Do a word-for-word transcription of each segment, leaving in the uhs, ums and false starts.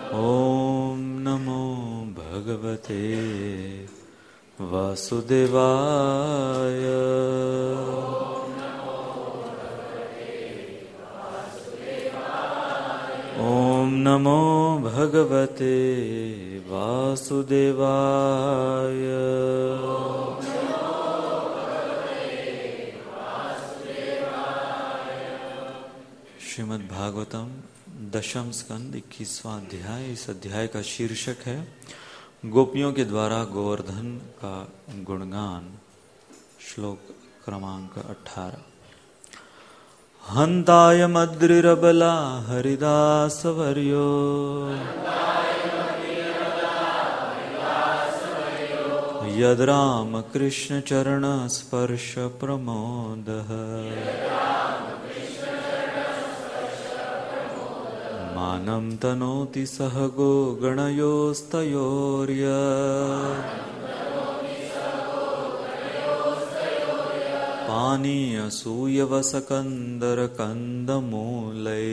ॐ नमो भगवते वासुदेवाय। ॐ नमो भगवते वासुदेवाय। श्रीमद् भागवतम दशम स्कंद इक्कीसवां अध्याय। इस अध्याय का शीर्षक है गोपियों के द्वारा गोवर्धन का गुणगान। श्लोक क्रमांक अठारह। हंताय मद्रिरबला हरिदास वर्यो यद राम कृष्ण चरण स्पर्श प्रमोदः मानं तनोति सहगो गणयोस्तयोर्य पानीयसूयवसकन्दरकन्दमूलै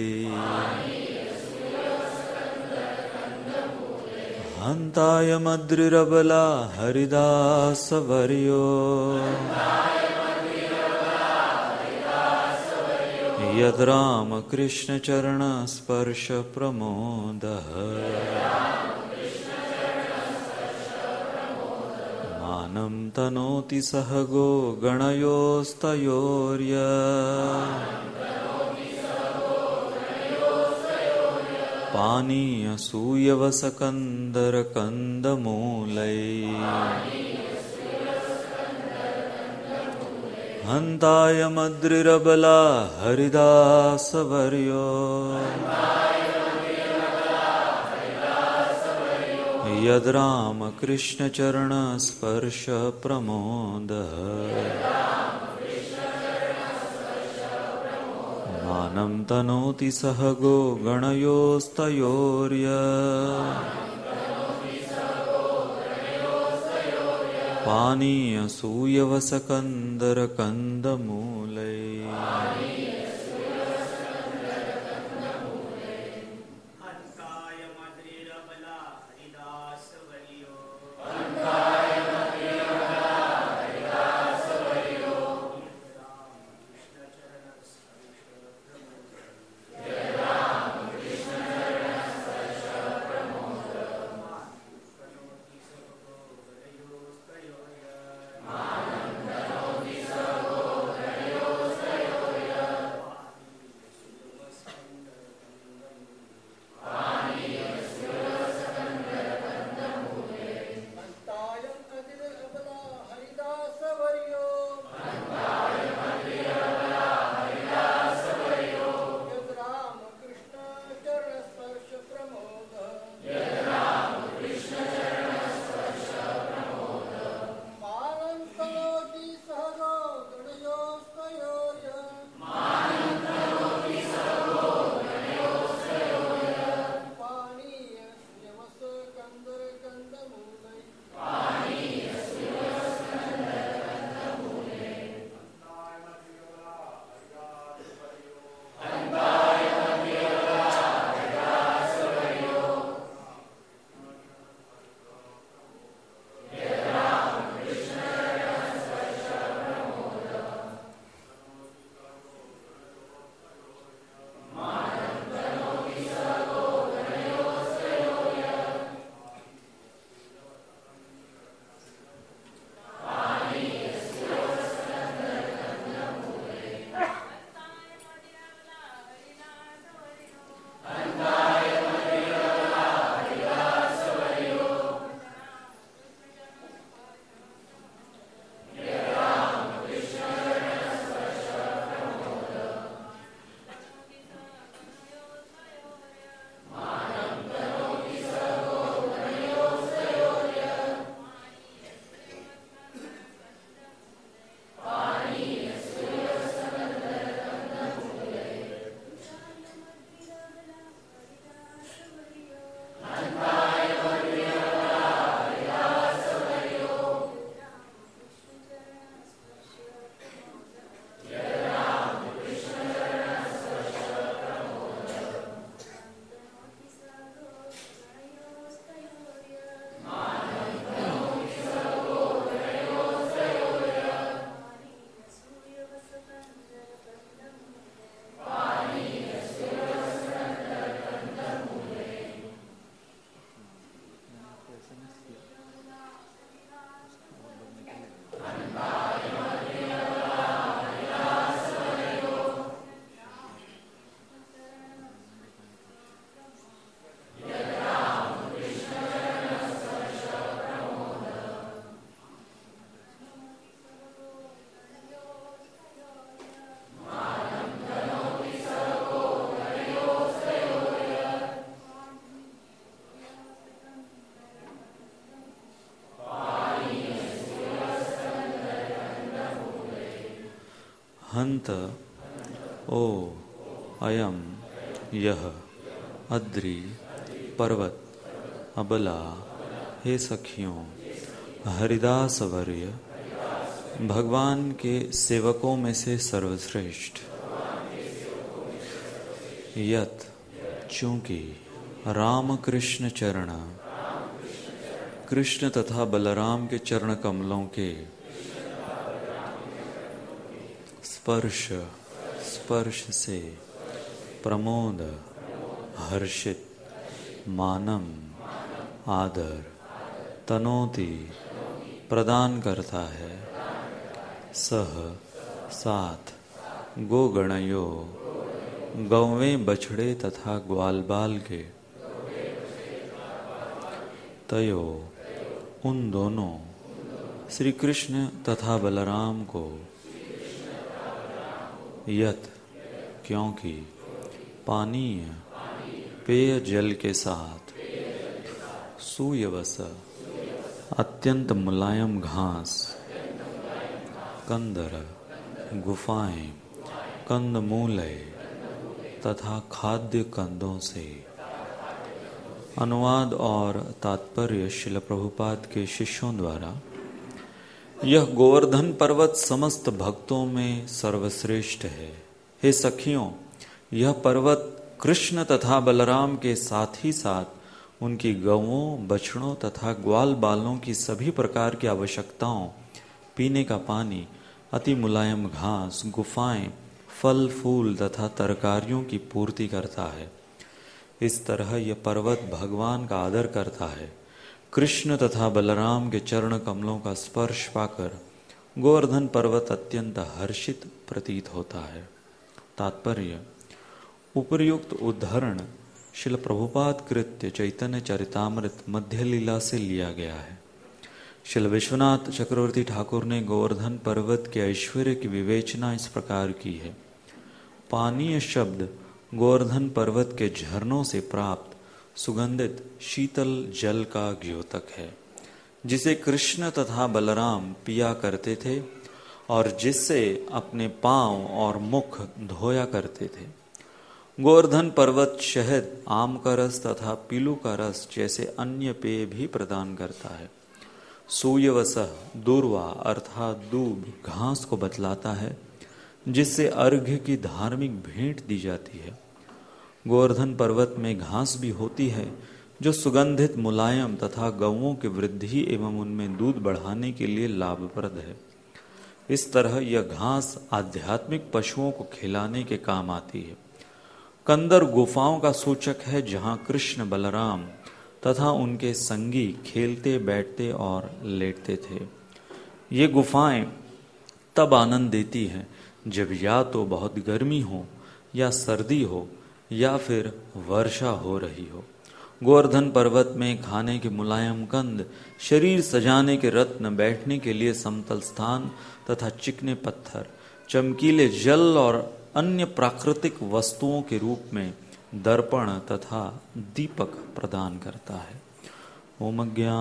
हन्ताय मद्रिरबला हरिदास वर्यो यद राम कृष्ण चरण स्पर्श प्रमोदः मानं तनोति सहगो गणयोस्तयोर्य पानीयसूयवसकन्दरकन्दमूलै हन्ताय मद्रिरबला हरिदास वर्यो यद राम कृष्ण चरण स्पर्श प्रमोदः मानं तनोति सहगो गणयोस्तयोर्य पानीयसूयवसकन्दरकन्दमूलै हंत ओ अयम यह अद्रि पर्वत अबला, हे सखियों, हरिदास वर्य भगवान के सेवकों में से सर्वश्रेष्ठ, यत चूंकि राम कृष्ण चरण, कृष्ण तथा बलराम के चरण कमलों के स्पर्श स्पर्श से प्रमोद हर्षित मानम आदर तनोति प्रदान करता है, सह साथ गोगणयो गौवें बछड़े तथा ग्वालबाल के, तयो उन दोनों श्री कृष्ण तथा बलराम को, यत क्योंकि पानीय पेय जल के साथ सुयवस अत्यंत मुलायम घास, कंदर गुफाएं कंदमूलय तथा खाद्य कंदों से। अनुवाद और तात्पर्य श्रील प्रभुपाद के शिष्यों द्वारा। यह गोवर्धन पर्वत समस्त भक्तों में सर्वश्रेष्ठ है। हे सखियों, यह पर्वत कृष्ण तथा बलराम के साथ ही साथ उनकी गौओं, बछड़ों तथा ग्वाल बालों की सभी प्रकार की आवश्यकताओं, पीने का पानी, अति मुलायम घास, गुफाएं, फल फूल तथा तरकारियों की पूर्ति करता है। इस तरह यह पर्वत भगवान का आदर करता है। कृष्ण तथा बलराम के चरण कमलों का स्पर्श पाकर गोवर्धन पर्वत अत्यंत हर्षित प्रतीत होता है। तात्पर्य: उपर्युक्त उद्धरण श्रील प्रभुपाद कृत्य चैतन्य चरितामृत मध्य लीला से लिया गया है। श्रील विश्वनाथ चक्रवर्ती ठाकुर ने गोवर्धन पर्वत के ऐश्वर्य की विवेचना इस प्रकार की है। पानीय शब्द गोवर्धन पर्वत के झरनों से प्राप्त सुगंधित शीतल जल का द्योतक है, जिसे कृष्ण तथा बलराम पिया करते थे और जिससे अपने पांव और मुख धोया करते थे। गोवर्धन पर्वत शहद, आम का रस तथा पीलू का रस जैसे अन्य पेय भी प्रदान करता है। सूयवसः दूर्वा अर्थात दूब घास को बतलाता है, जिससे अर्घ्य की धार्मिक भेंट दी जाती है। गोवर्धन पर्वत में घास भी होती है जो सुगंधित, मुलायम तथा गौओं की वृद्धि एवं उनमें दूध बढ़ाने के लिए लाभप्रद है। इस तरह यह घास आध्यात्मिक पशुओं को खिलाने के काम आती है। कंदर गुफाओं का सूचक है, जहाँ कृष्ण, बलराम तथा उनके संगी खेलते, बैठते और लेटते थे। ये गुफाएं तब आनंद देती हैं जब या तो बहुत गर्मी हो या सर्दी हो या फिर वर्षा हो रही हो। गोवर्धन पर्वत में खाने के मुलायम कंद, शरीर सजाने के रत्न, बैठने के लिए समतल स्थान तथा चिकने पत्थर, चमकीले जल और अन्य प्राकृतिक वस्तुओं के रूप में दर्पण तथा दीपक प्रदान करता है। ओम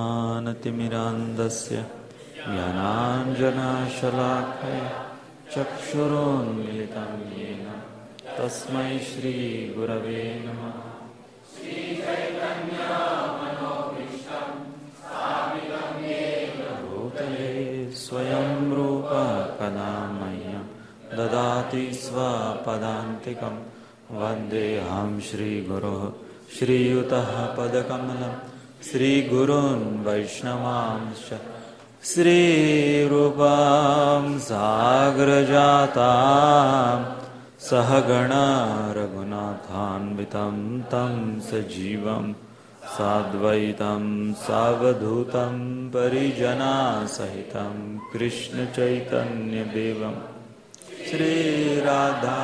ज्ञानतिमिरान्धस्य ज्ञानाञ्जनशलाकया चक्षुरोन्मिलितं येन तस्मै श्री गुरवे नमः। भूतले स्वयं रूप कदा मह्यं ददाति स्वपदान्तिकं। वन्देऽहं श्रीगुरोः श्रीयुतः पदकमलं श्रीगुरून् वैष्णवांश्च श्रीरूपां साग्रजातां सहगणा रघुनाथान्वितं तं सजीवं साद्वैतं सावधूतं परिजनसहितं कृष्णचैतन्यदेवं श्रीराधा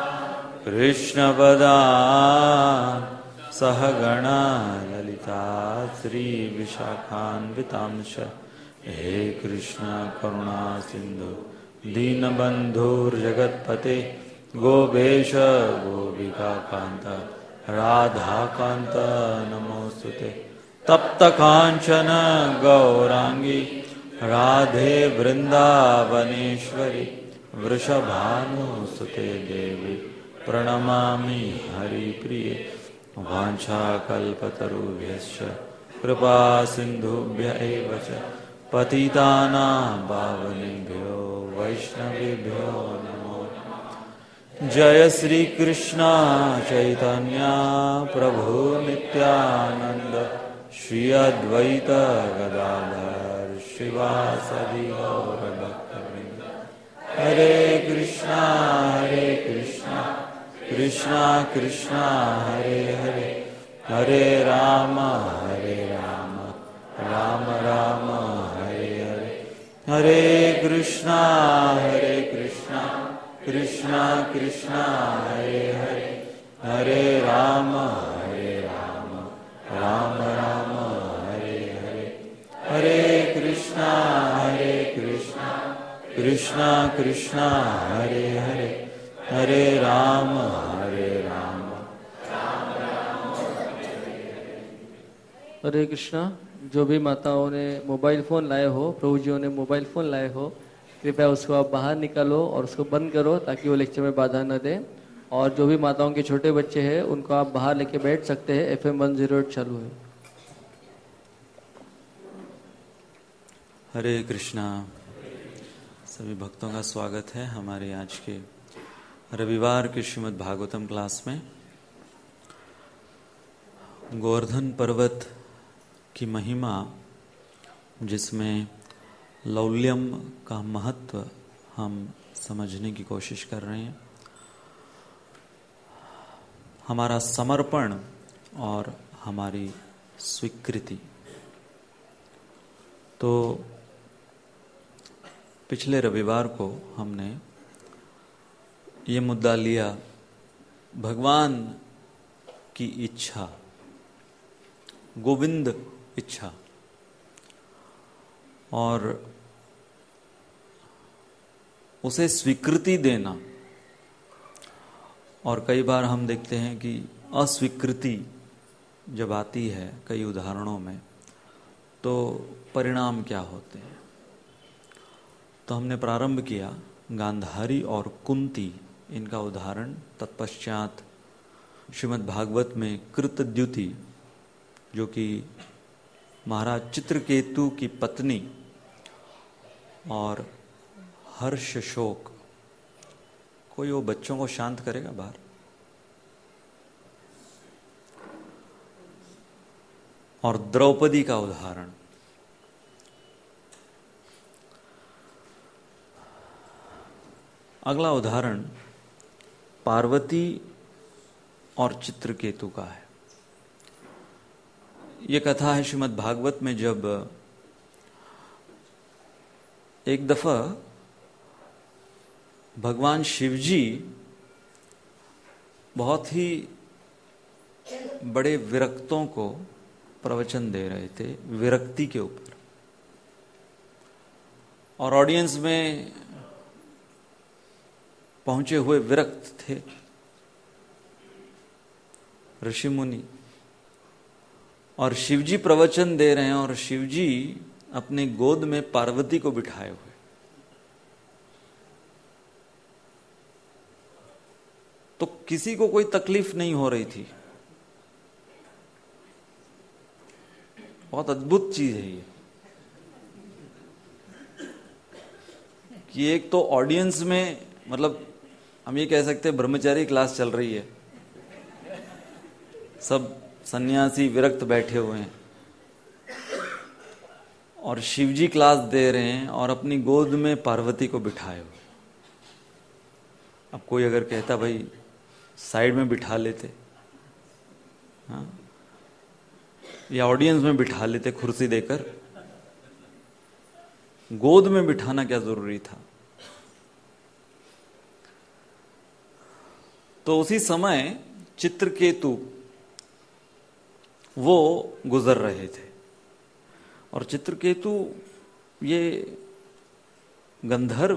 कृष्णपदान् सहगणा ललिता श्रीविशाखान्वितांश्च। हे कृष्ण करुणा सिंधु दीनबन्धुर्जगत्पते गोपेश गोपिका कांत राधाकांत नमोस्तुते। तप्त कांचन गौरांगी राधे वृंदावनेश्वरी वृषभानुसुते देवी प्रणमामि हरिप्रिये वाञ्छाकल्पतरुभ्यश्च कृपा सिन्धुभ्य एव च पतितानां पावनेभ्यो वैष्णवेभ्यो नमो नमः। जय श्री कृष्ण चैतन्य प्रभु नित्यानंद श्री अद्वैत गदाधर श्रीवासदि गौरभक्तवृंद। हरे कृष्णा हरे कृष्णा कृष्णा कृष्णा हरे हरे हरे राम हरे राम राम राम हरे हरे। हरे कृष्णा हरे कृष्णा कृष्णा कृष्णा हरे हरे हरे राम हरे राम राम राम हरे हरे। हरे कृष्णा हरे कृष्णा कृष्णा कृष्णा हरे हरे हरे राम हरे राम राम राम हरे हरे। हरे कृष्णा। जो भी माताओं ने मोबाइल फ़ोन लाए हो, प्रभु जियों ने मोबाइल फ़ोन लाए हो, कृपया उसको आप बाहर निकालो और उसको बंद करो ताकि वो लेक्चर में बाधा न दे। और जो भी माताओं के छोटे बच्चे हैं उनको आप बाहर लेके बैठ सकते हैं। F M one zero eight चालू है। हरे कृष्णा। सभी भक्तों का स्वागत है हमारे आज के रविवार के श्रीमद् भागवतम क्लास में। गोवर्धन पर्वत की महिमा, जिसमें लौल्यम का महत्व हम समझने की कोशिश कर रहे हैं। हमारा समर्पण और हमारी स्वीकृति। तो पिछले रविवार को हमने ये मुद्दा लिया, भगवान की इच्छा, गोविंद इच्छा, और उसे स्वीकृति देना। और कई बार हम देखते हैं कि अस्वीकृति जब आती है कई उदाहरणों में, तो परिणाम क्या होते हैं। तो हमने प्रारंभ किया गांधारी और कुंती, इनका उदाहरण। तत्पश्चात श्रीमद् भागवत में कृतद्युति, जो कि महाराज चित्रकेतु की पत्नी, और हर्ष शोक। कोई वो बच्चों को शांत करेगा बाहर। और द्रौपदी का उदाहरण। अगला उदाहरण पार्वती और चित्रकेतु का है। ये कथा है श्रीमद् भागवत में, जब एक दफा भगवान शिवजी बहुत ही बड़े विरक्तों को प्रवचन दे रहे थे, विरक्ति के ऊपर। और ऑडियंस में पहुंचे हुए विरक्त थे ऋषि मुनि, और शिवजी प्रवचन दे रहे हैं, और शिवजी अपने गोद में पार्वती को बिठाए हुए। तो किसी को कोई तकलीफ नहीं हो रही थी। बहुत अद्भुत चीज है ये, कि एक तो ऑडियंस में, मतलब हम ये कह सकते हैं ब्रह्मचारी क्लास चल रही है, सब सन्यासी विरक्त बैठे हुए हैं, और शिवजी क्लास दे रहे हैं और अपनी गोद में पार्वती को बिठाए हुए। अब कोई अगर कहता भाई साइड में बिठा लेते, हाँ, या ऑडियंस में बिठा लेते कुर्सी देकर, गोद में बिठाना क्या जरूरी था। तो उसी समय चित्रकेतु वो गुजर रहे थे, और चित्रकेतु ये गंधर्व,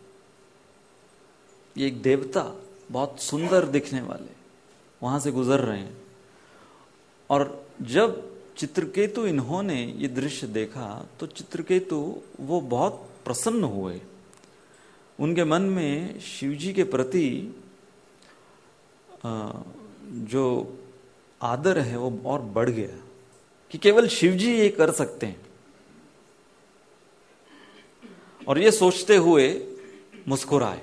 ये एक देवता, बहुत सुंदर दिखने वाले, वहां से गुजर रहे हैं। और जब चित्रकेतु इन्होंने ये दृश्य देखा तो चित्रकेतु वो बहुत प्रसन्न हुए, उनके मन में शिवजी के प्रति जो आदर है वो और बढ़ गया कि केवल शिवजी ये कर सकते हैं। और ये सोचते हुए मुस्कुराए।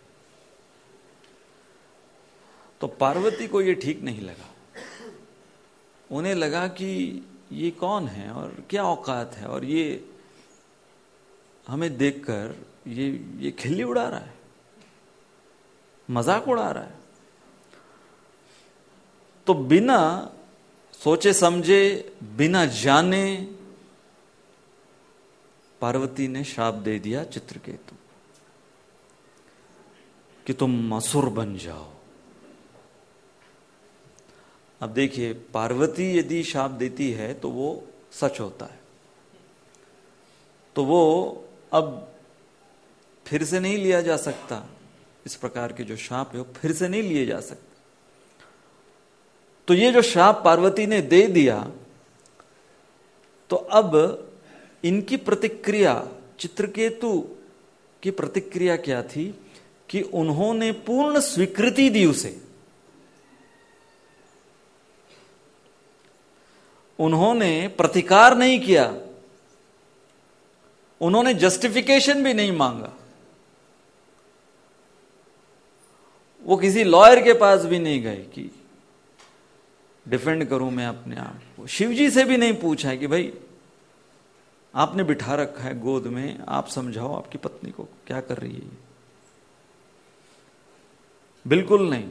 तो पार्वती को ये ठीक नहीं लगा। उन्हें लगा कि ये कौन है और क्या औकात है, और ये हमें देखकर ये ये खिल्ली उड़ा रहा है, मजाक उड़ा रहा है। तो बिना सोचे समझे, बिना जाने पार्वती ने श्राप दे दिया चित्रकेतु कि तुम असुर बन जाओ। अब देखिए, पार्वती यदि शाप देती है तो वो सच होता है, तो वो अब फिर से नहीं लिया जा सकता। इस प्रकार के जो शाप है वो फिर से नहीं लिए जा सकते। तो ये जो शाप पार्वती ने दे दिया, तो अब इनकी प्रतिक्रिया, चित्रकेतु की प्रतिक्रिया क्या थी कि उन्होंने पूर्ण स्वीकृति दी उसे। उन्होंने प्रतिकार नहीं किया, उन्होंने जस्टिफिकेशन भी नहीं मांगा, वो किसी लॉयर के पास भी नहीं गए कि डिफेंड करूं मैं अपने आप को। शिवजी से भी नहीं पूछा कि भाई आपने बिठा रखा है गोद में, आप समझाओ आपकी पत्नी को क्या कर रही है ये। बिल्कुल नहीं।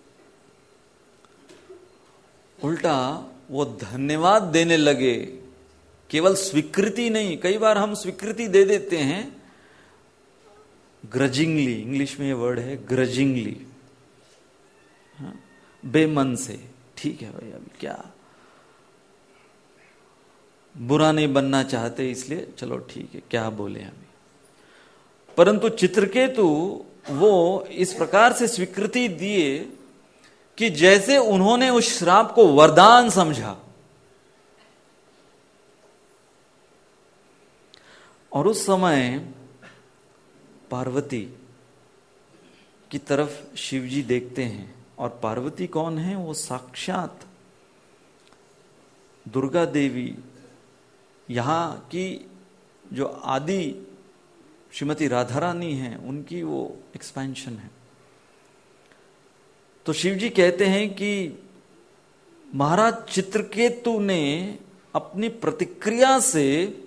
उल्टा वो धन्यवाद देने लगे, केवल स्वीकृति नहीं। कई बार हम स्वीकृति दे देते हैं ग्रजिंगली, इंग्लिश में ये वर्ड है ग्रजिंगली, हाँ, बेमन से। ठीक है भाई, अभी क्या, बुरा नहीं बनना चाहते इसलिए चलो ठीक है, क्या बोले अभी। परंतु चित्रकेतु वो इस प्रकार से स्वीकृति दिए कि जैसे उन्होंने उस श्राप को वरदान समझा। और उस समय पार्वती की तरफ शिवजी देखते हैं, और पार्वती कौन है? वो साक्षात दुर्गा देवी, यहां की जो आदि श्रीमती राधा रानी है, उनकी वो एक्सपेंशन है। तो शिवजी कहते हैं कि महाराज चित्रकेतु ने अपनी प्रतिक्रिया से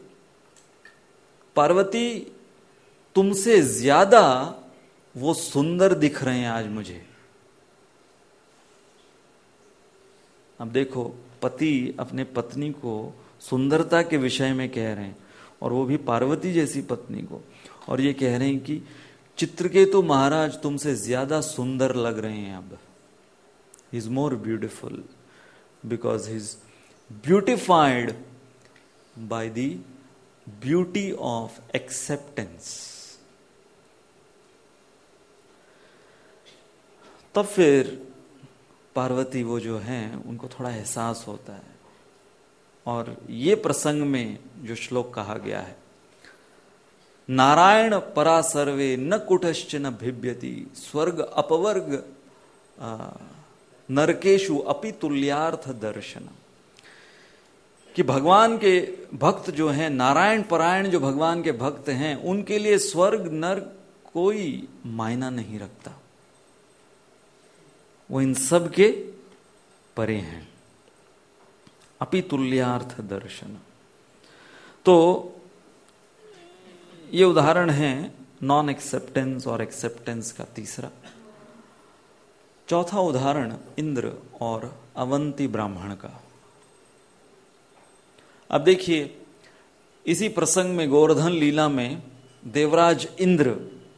पार्वती तुमसे ज्यादा वो सुंदर दिख रहे हैं आज मुझे। अब देखो, पति अपने पत्नी को सुंदरता के विषय में कह रहे हैं, और वो भी पार्वती जैसी पत्नी को, और ये कह रहे हैं कि चित्रकेतु महाराज तुमसे ज्यादा सुंदर लग रहे हैं अब। He is more beautiful because he is beautified by the beauty of acceptance. तब फिर पार्वती वो जो हैं उनको थोड़ा एहसास होता है, और ये प्रसंग में जो श्लोक कहा गया है, नारायण परा सर्वे न कुटश्च न भिभ्यति स्वर्ग अपवर्ग नरकेशु अपि तुल्यार्थ दर्शन। कि भगवान के भक्त जो हैं, नारायण परायण जो भगवान के भक्त हैं, उनके लिए स्वर्ग नरक कोई मायना नहीं रखता, वो इन सब के परे हैं। अपि तुल्यार्थ दर्शन। तो ये उदाहरण है नॉन एक्सेप्टेंस और एक्सेप्टेंस का तीसरा। चौथा उदाहरण इंद्र और अवंती ब्राह्मण का। अब देखिए, इसी प्रसंग में गोवर्धन लीला में देवराज इंद्र,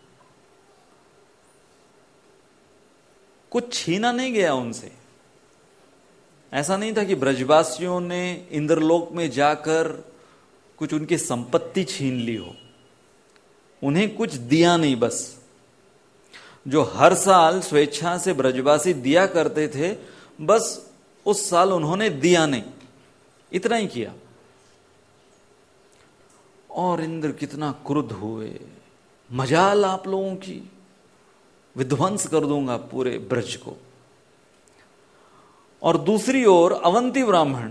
कुछ छीना नहीं गया उनसे। ऐसा नहीं था कि ब्रजवासियों ने इंद्रलोक में जाकर कुछ उनकी संपत्ति छीन ली हो, उन्हें कुछ दिया नहीं। बस जो हर साल स्वेच्छा से ब्रजवासी दिया करते थे, बस उस साल उन्होंने दिया नहीं, इतना ही किया। और इंद्र कितना क्रुद्ध हुए मजाल आप लोगों की, विध्वंस कर दूंगा पूरे ब्रज को। और दूसरी ओर अवंती ब्राह्मण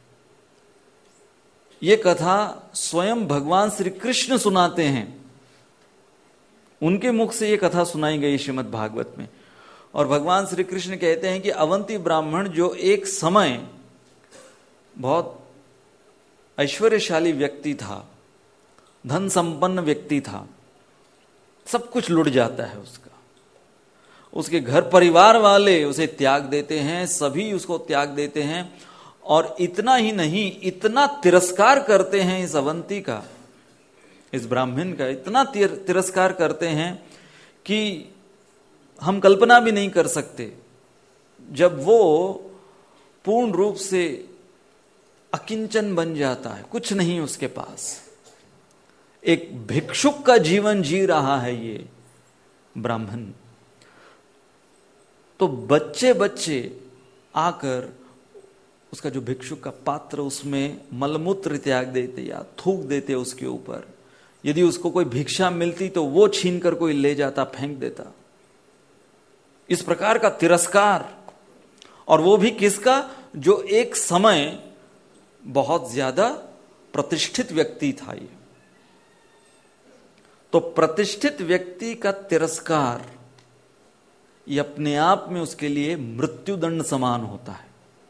ये कथा स्वयं भगवान श्री कृष्ण सुनाते हैं, उनके मुख से ये कथा सुनाई गई श्रीमद् भागवत में। और भगवान श्री कृष्ण कहते हैं कि अवंती ब्राह्मण जो एक समय बहुत ऐश्वर्यशाली व्यक्ति था, धन संपन्न व्यक्ति था, सब कुछ लुट जाता है उसका, उसके घर परिवार वाले उसे त्याग देते हैं, सभी उसको त्याग देते हैं। और इतना ही नहीं, इतना तिरस्कार करते हैं इस अवंती का, इस ब्राह्मण का इतना तिर, तिरस्कार करते हैं कि हम कल्पना भी नहीं कर सकते। जब वो पूर्ण रूप से अकिंचन बन जाता है, कुछ नहीं उसके पास, एक भिक्षुक का जीवन जी रहा है ये ब्राह्मण, तो बच्चे बच्चे आकर उसका जो भिक्षुक का पात्र, उसमें मलमूत्र त्याग देते या थूक देते उसके ऊपर। यदि उसको कोई भिक्षा मिलती तो वो छीन कर कोई ले जाता, फेंक देता। इस प्रकार का तिरस्कार, और वो भी किसका? जो एक समय बहुत ज्यादा प्रतिष्ठित व्यक्ति था ये। तो प्रतिष्ठित व्यक्ति का तिरस्कार ये अपने आप में उसके लिए मृत्युदंड समान होता है।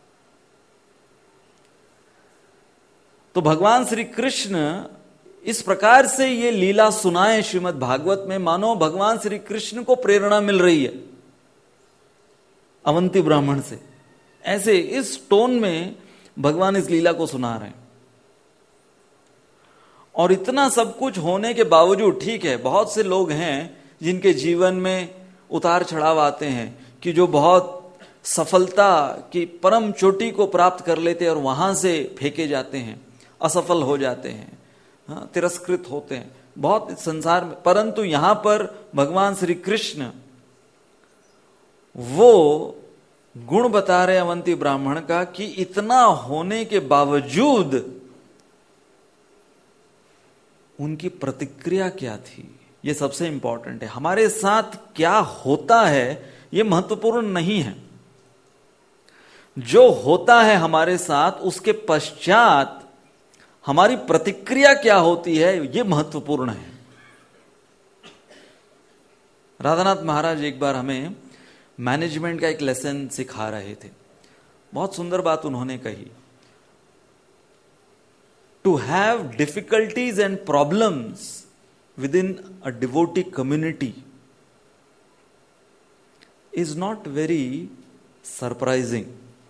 तो भगवान श्री कृष्ण इस प्रकार से ये लीला सुनाए श्रीमद् भागवत में, मानो भगवान श्री कृष्ण को प्रेरणा मिल रही है अवंती ब्राह्मण से। ऐसे इस टोन में भगवान इस लीला को सुना रहे हैं। और इतना सब कुछ होने के बावजूद, ठीक है, बहुत से लोग हैं जिनके जीवन में उतार चढ़ाव आते हैं, कि जो बहुत सफलता की परम चोटी को प्राप्त कर लेते हैं और वहां से फेंके जाते हैं, असफल हो जाते हैं, हाँ, तिरस्कृत होते हैं बहुत इस संसार में। परंतु यहां पर भगवान श्री कृष्ण वो गुण बता रहे अवंती ब्राह्मण का कि इतना होने के बावजूद उनकी प्रतिक्रिया क्या थी, ये सबसे इंपॉर्टेंट है। हमारे साथ क्या होता है ये महत्वपूर्ण नहीं है, जो होता है हमारे साथ उसके पश्चात हमारी प्रतिक्रिया क्या होती है ये महत्वपूर्ण है। राधानाथ महाराज एक बार हमें मैनेजमेंट का एक लेसन सिखा रहे थे। बहुत सुंदर बात उन्होंने कही, to have difficulties and problems within a devotee community is not very surprising,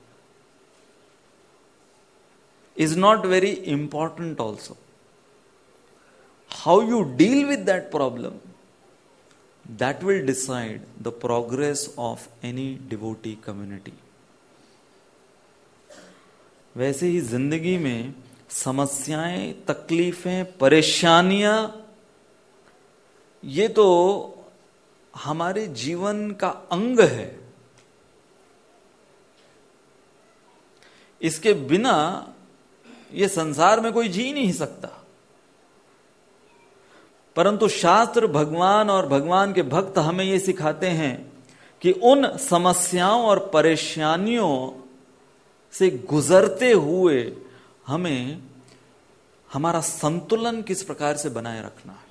is not very important also. How you deal with that problem, that will decide the progress of any devotee community. वैसे ही जिंदगी में समस्याएं, तकलीफें, परेशानियां, ये तो हमारे जीवन का अंग है। इसके बिना ये संसार में कोई जी नहीं सकता। परंतु शास्त्र, भगवान और भगवान के भक्त हमें ये सिखाते हैं कि उन समस्याओं और परेशानियों से गुजरते हुए हमें हमारा संतुलन किस प्रकार से बनाए रखना है।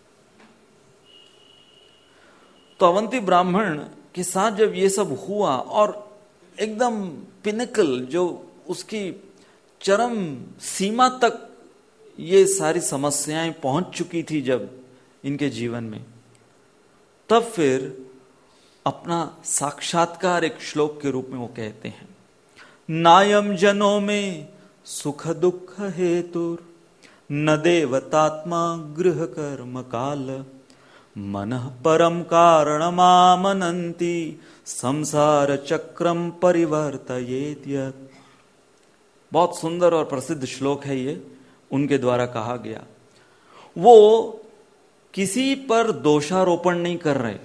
तो अवंती ब्राह्मण के साथ जब ये सब हुआ और एकदम पिनकल, जो उसकी चरम सीमा तक ये सारी समस्याएं पहुंच चुकी थी जब इनके जीवन में, तब फिर अपना साक्षात्कार एक श्लोक के रूप में वो कहते हैं, नायम जनों में सुख दुख हेतुर न देवतात्मा गृह कर्म काल मनः परम कारणमामनन्ति संसार चक्रम परिवर्तयेत् यत्। बहुत सुंदर और प्रसिद्ध श्लोक है ये, उनके द्वारा कहा गया। वो किसी पर दोषारोपण नहीं कर रहे।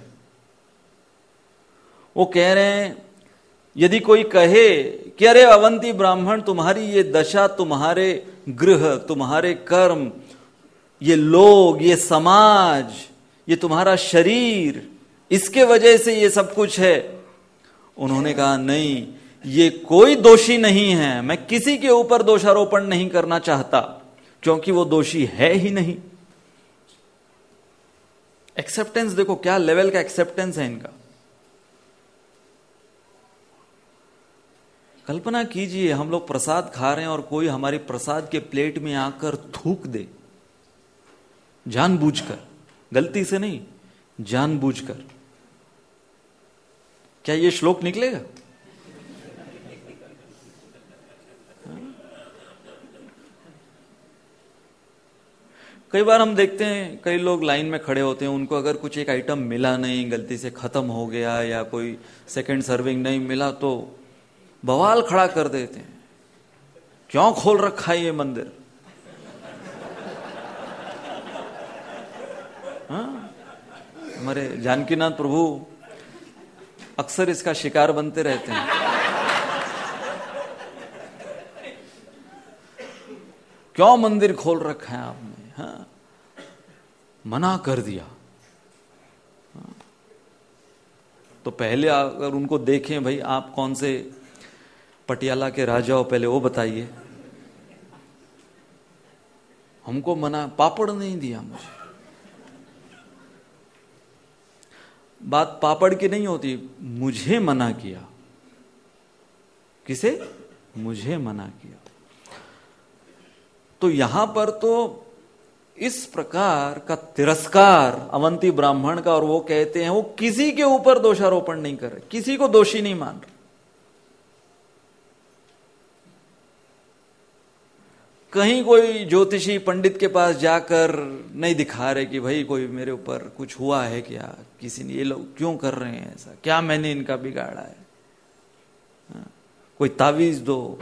वो कह रहे हैं, यदि कोई कहे कि अरे अवंती ब्राह्मण, तुम्हारी ये दशा, तुम्हारे गृह, तुम्हारे कर्म, ये लोग, ये समाज, ये तुम्हारा शरीर, इसके वजह से ये सब कुछ है। उन्होंने कहा नहीं, ये कोई दोषी नहीं है, मैं किसी के ऊपर दोषारोपण नहीं करना चाहता, क्योंकि वो दोषी है ही नहीं। एक्सेप्टेंस देखो क्या लेवल का एक्सेप्टेंस है इनका। कल्पना कीजिए हम लोग प्रसाद खा रहे हैं और कोई हमारी प्रसाद के प्लेट में आकर थूक दे, जानबूझकर, गलती से नहीं, जानबूझकर, क्या ये श्लोक निकलेगा? कई बार हम देखते हैं कई लोग लाइन में खड़े होते हैं, उनको अगर कुछ एक आइटम मिला नहीं, गलती से खत्म हो गया या कोई सेकंड सर्विंग नहीं मिला तो बवाल खड़ा कर देते हैं, क्यों खोल रखा है ये मंदिर। हाँ, हमारे जानकीनाथ प्रभु अक्सर इसका शिकार बनते रहते हैं। क्यों मंदिर खोल रखा है आपने? हाँ, मना कर दिया। हाँ, तो पहले अगर उनको देखें, भाई आप कौन से पटियाला के राजा हो, पहले वो बताइए। हमको मना, पापड़ नहीं दिया मुझे। बात पापड़ की नहीं होती, मुझे मना किया। किसे? मुझे मना किया। तो यहां पर तो इस प्रकार का तिरस्कार अवंती ब्राह्मण का, और वो कहते हैं वो किसी के ऊपर दोषारोपण नहीं कर रहे, किसी को दोषी नहीं मान रहे। कहीं कोई ज्योतिषी पंडित के पास जाकर नहीं दिखा रहे कि भाई कोई मेरे ऊपर कुछ हुआ है क्या, किसी ने, ये लोग क्यों कर रहे हैं ऐसा, क्या मैंने इनका बिगाड़ा है। हाँ, कोई तावीज दो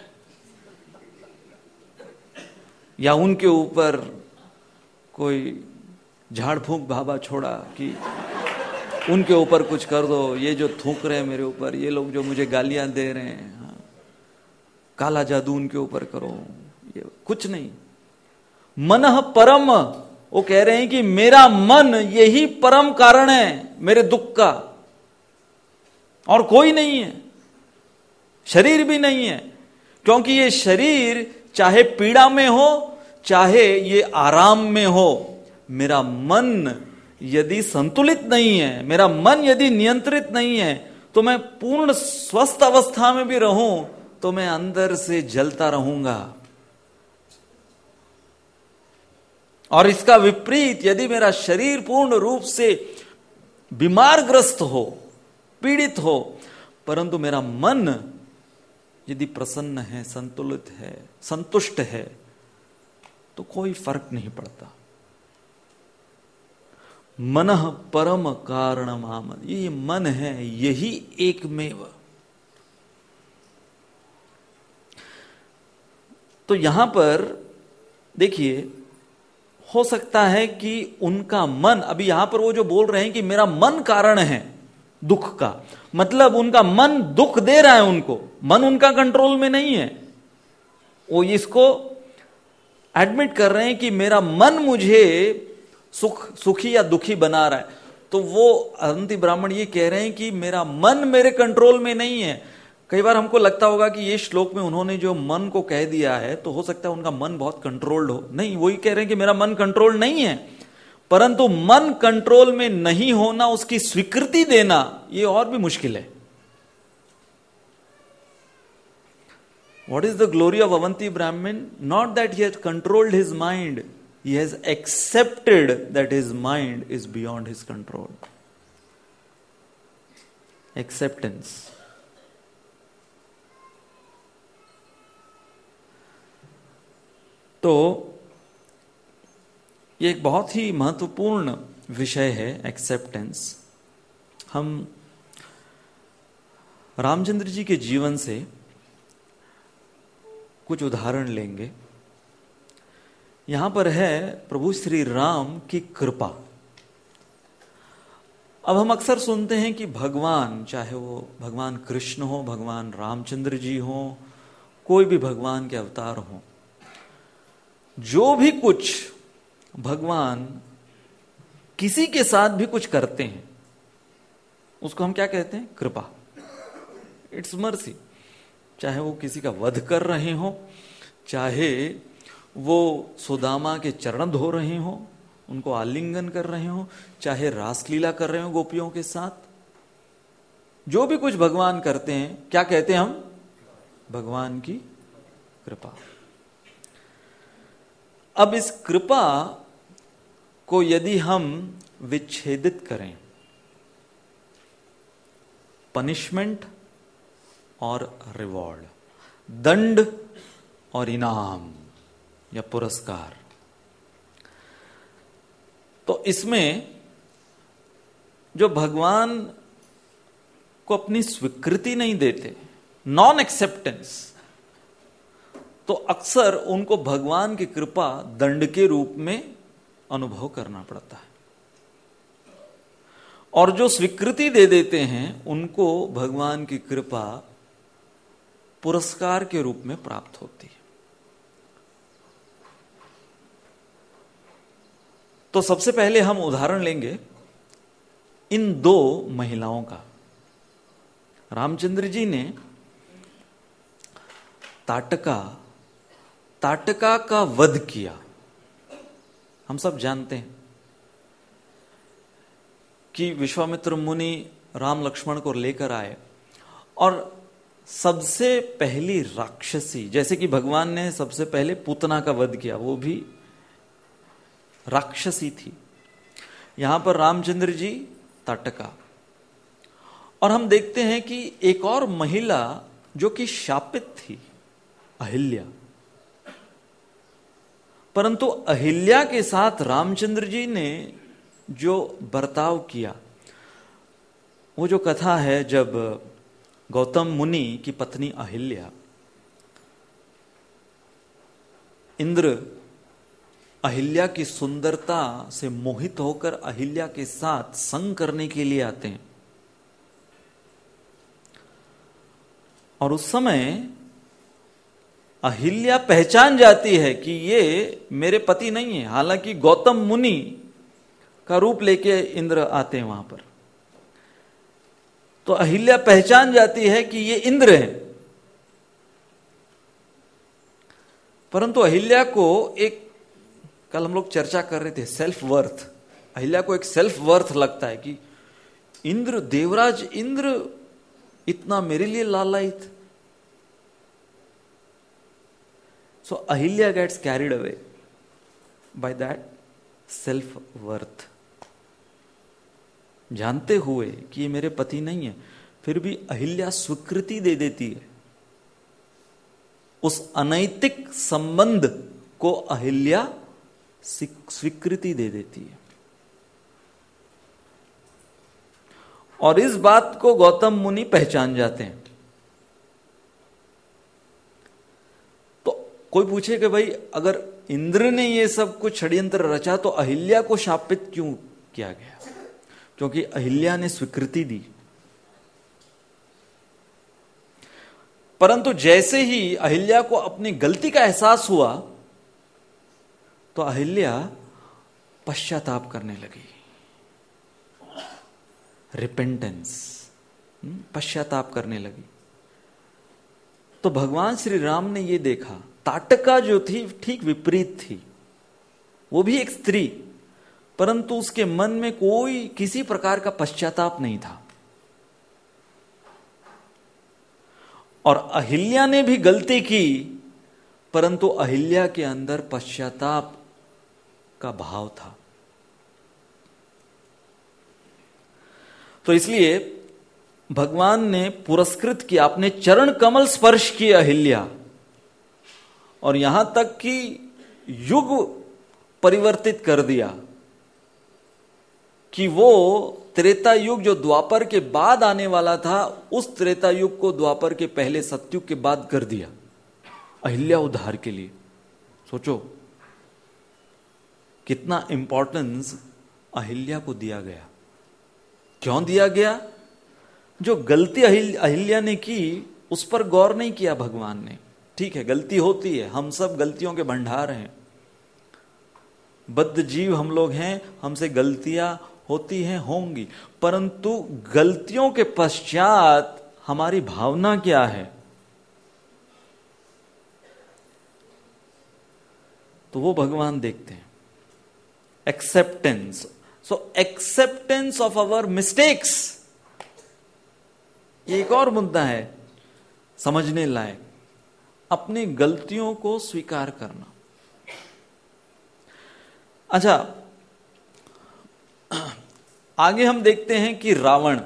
या उनके ऊपर कोई झाड़ फूंक बाबा छोड़ा कि उनके ऊपर कुछ कर दो, ये जो थूक रहे हैं मेरे ऊपर, ये लोग जो मुझे गालियां दे रहे हैं, हाँ, काला जादू उनके ऊपर करो, ये कुछ नहीं। मनः परम, वो कह रहे हैं कि मेरा मन यही परम कारण है मेरे दुख का, और कोई नहीं है, शरीर भी नहीं है। क्योंकि ये शरीर चाहे पीड़ा में हो चाहे ये आराम में हो, मेरा मन यदि संतुलित नहीं है, मेरा मन यदि नियंत्रित नहीं है, तो मैं पूर्ण स्वस्थ अवस्था में भी रहूं तो मैं अंदर से जलता रहूंगा। और इसका विपरीत, यदि मेरा शरीर पूर्ण रूप से बीमारग्रस्त हो, पीड़ित हो, परंतु मेरा मन यदि प्रसन्न है, संतुलित है, संतुष्ट है, तो कोई फर्क नहीं पड़ता। मनः परम कारणम आमद, ये मन है, यही एकमेव। तो यहां पर देखिए, हो सकता है कि उनका मन, अभी यहां पर वो जो बोल रहे हैं कि मेरा मन कारण है दुख का, मतलब उनका मन दुख दे रहा है उनको, मन उनका कंट्रोल में नहीं है। वो इसको एडमिट कर रहे हैं कि मेरा मन मुझे सुख सुखी या दुखी बना रहा है। तो वो अवंती ब्राह्मण ये कह रहे हैं कि मेरा मन मेरे कंट्रोल में नहीं है। कई बार हमको लगता होगा कि ये श्लोक में उन्होंने जो मन को कह दिया है, तो हो सकता है उनका मन बहुत कंट्रोल्ड हो। नहीं, वही कह रहे हैं कि मेरा मन कंट्रोल नहीं है, परंतु मन कंट्रोल में नहीं होना, उसकी स्वीकृति देना, ये और भी मुश्किल है। What is the glory of Avanti Brahmin? Not that he has controlled his mind, he has accepted that his mind is beyond his control. Acceptance. तो ये एक बहुत ही महत्वपूर्ण विषय है, एक्सेप्टेंस। हम रामचंद्र जी के जीवन से कुछ उदाहरण लेंगे। यहां पर है प्रभु श्री राम की कृपा। अब हम अक्सर सुनते हैं कि भगवान, चाहे वो भगवान कृष्ण हो, भगवान रामचंद्र जी हो, कोई भी भगवान के अवतार हो, जो भी कुछ भगवान किसी के साथ भी कुछ करते हैं उसको हम क्या कहते हैं? कृपा। It's mercy. चाहे वो किसी का वध कर रहे हो, चाहे वो सुदामा के चरण धो रहे हो, उनको आलिंगन कर रहे हो, चाहे रासलीला कर रहे हो गोपियों के साथ, जो भी कुछ भगवान करते हैं क्या कहते हैं हम? भगवान की कृपा। अब इस कृपा को यदि हम विच्छेदित करें, पनिशमेंट और रिवॉर्ड, दंड और इनाम या पुरस्कार, तो इसमें जो भगवान को अपनी स्वीकृति नहीं देते, नॉन एक्सेप्टेंस, तो अक्सर उनको भगवान की कृपा दंड के रूप में अनुभव करना पड़ता है। और जो स्वीकृति दे देते हैं उनको भगवान की कृपा पुरस्कार के रूप में प्राप्त होती है। तो सबसे पहले हम उदाहरण लेंगे इन दो महिलाओं का। रामचंद्र जी ने ताटका ताटका का वध किया। हम सब जानते हैं कि विश्वामित्र मुनि राम लक्ष्मण को लेकर आए और सबसे पहली राक्षसी, जैसे कि भगवान ने सबसे पहले पूतना का वध किया, वो भी राक्षसी थी, यहां पर रामचंद्र जी ताटका। और हम देखते हैं कि एक और महिला जो कि शापित थी, अहिल्या, परंतु अहिल्या के साथ रामचंद्र जी ने जो बर्ताव किया, वो जो कथा है जब गौतम मुनि की पत्नी अहिल्या इंद्र अहिल्या की सुंदरता से मोहित होकर अहिल्या के साथ संग करने के लिए आते हैं, और उस समय अहिल्या पहचान जाती है कि ये मेरे पति नहीं है। हालांकि गौतम मुनि का रूप लेके इंद्र आते हैं वहां पर, तो अहिल्या पहचान जाती है कि ये इंद्र हैं। परंतु अहिल्या को एक, कल हम लोग चर्चा कर रहे थे, सेल्फ वर्थ, अहिल्या को एक सेल्फ वर्थ लगता है कि इंद्र, देवराज इंद्र इतना मेरे लिए लालायित। So Ahalya gets carried away by that self worth. जानते हुए कि ये मेरे पति नहीं है, फिर भी अहिल्या स्वीकृति दे देती है। उस अनैतिक संबंध को अहिल्या स्वीकृति दे देती है। और इस बात को गौतम मुनि पहचान जाते हैं। तो कोई पूछे कि भाई अगर इंद्र ने ये सब कुछ षड्यंत्र रचा तो अहिल्या को शापित क्यों किया गया? क्योंकि अहिल्या ने स्वीकृति दी। परंतु जैसे ही अहिल्या को अपनी गलती का एहसास हुआ तो अहिल्या पश्चाताप करने लगी, रिपेंटेंस, पश्चाताप करने लगी। तो भगवान श्री राम ने यह देखा, ताटका जो थी ठीक विपरीत थी, वो भी एक स्त्री, परंतु उसके मन में कोई किसी प्रकार का पश्चाताप नहीं था। और अहिल्या ने भी गलती की, परंतु अहिल्या के अंदर पश्चाताप का भाव था। तो इसलिए भगवान ने पुरस्कृत किया, अपने चरण कमल स्पर्श किए अहिल्या, और यहां तक कि युग परिवर्तित कर दिया कि वो त्रेता युग जो द्वापर के बाद आने वाला था, उस त्रेता युग को द्वापर के पहले सतयुग के बाद कर दिया अहिल्या उद्धार के लिए। सोचो कितना इंपॉर्टेंस अहिल्या को दिया गया। क्यों दिया गया? जो गलती अहिल्या ने की उस पर गौर नहीं किया भगवान ने। ठीक है, गलती होती है, हम सब गलतियों के भंडार हैं, बद्ध जीव हम लोग हैं, हमसे गलतियां होती हैं, होंगी, परंतु गलतियों के पश्चात हमारी भावना क्या है, तो वो भगवान देखते हैं। Acceptance, so acceptance of our mistakes, ये एक और मुद्दा है समझने लायक। अपनी गलतियों को स्वीकार करना। अच्छा, आगे हम देखते हैं कि रावण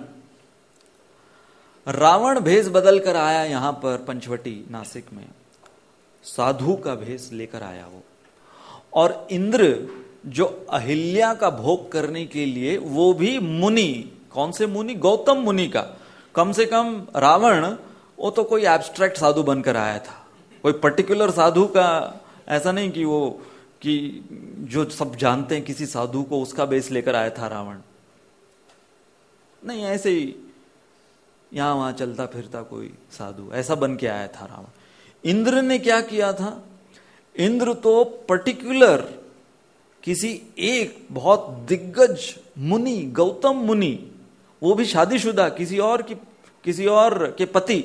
रावण भेष बदल कर आया यहां पर पंचवटी नासिक में, साधु का भेष लेकर आया वो। और इंद्र जो अहिल्या का भोग करने के लिए, वो भी मुनि, कौन से मुनि? गौतम मुनि का। कम से कम रावण वो तो कोई एब्स्ट्रैक्ट साधु बनकर आया था, कोई पर्टिकुलर साधु का, ऐसा नहीं कि वो कि जो सब जानते हैं किसी साधु को, उसका बेस लेकर आया था रावण। नहीं, ऐसे ही यहां वहां चलता फिरता कोई साधु, ऐसा बन के आया था रावण। इंद्र ने क्या किया था? इंद्र तो पर्टिकुलर किसी एक बहुत दिग्गज मुनि, गौतम मुनि, वो भी शादीशुदा, किसी और की किसी और के पति,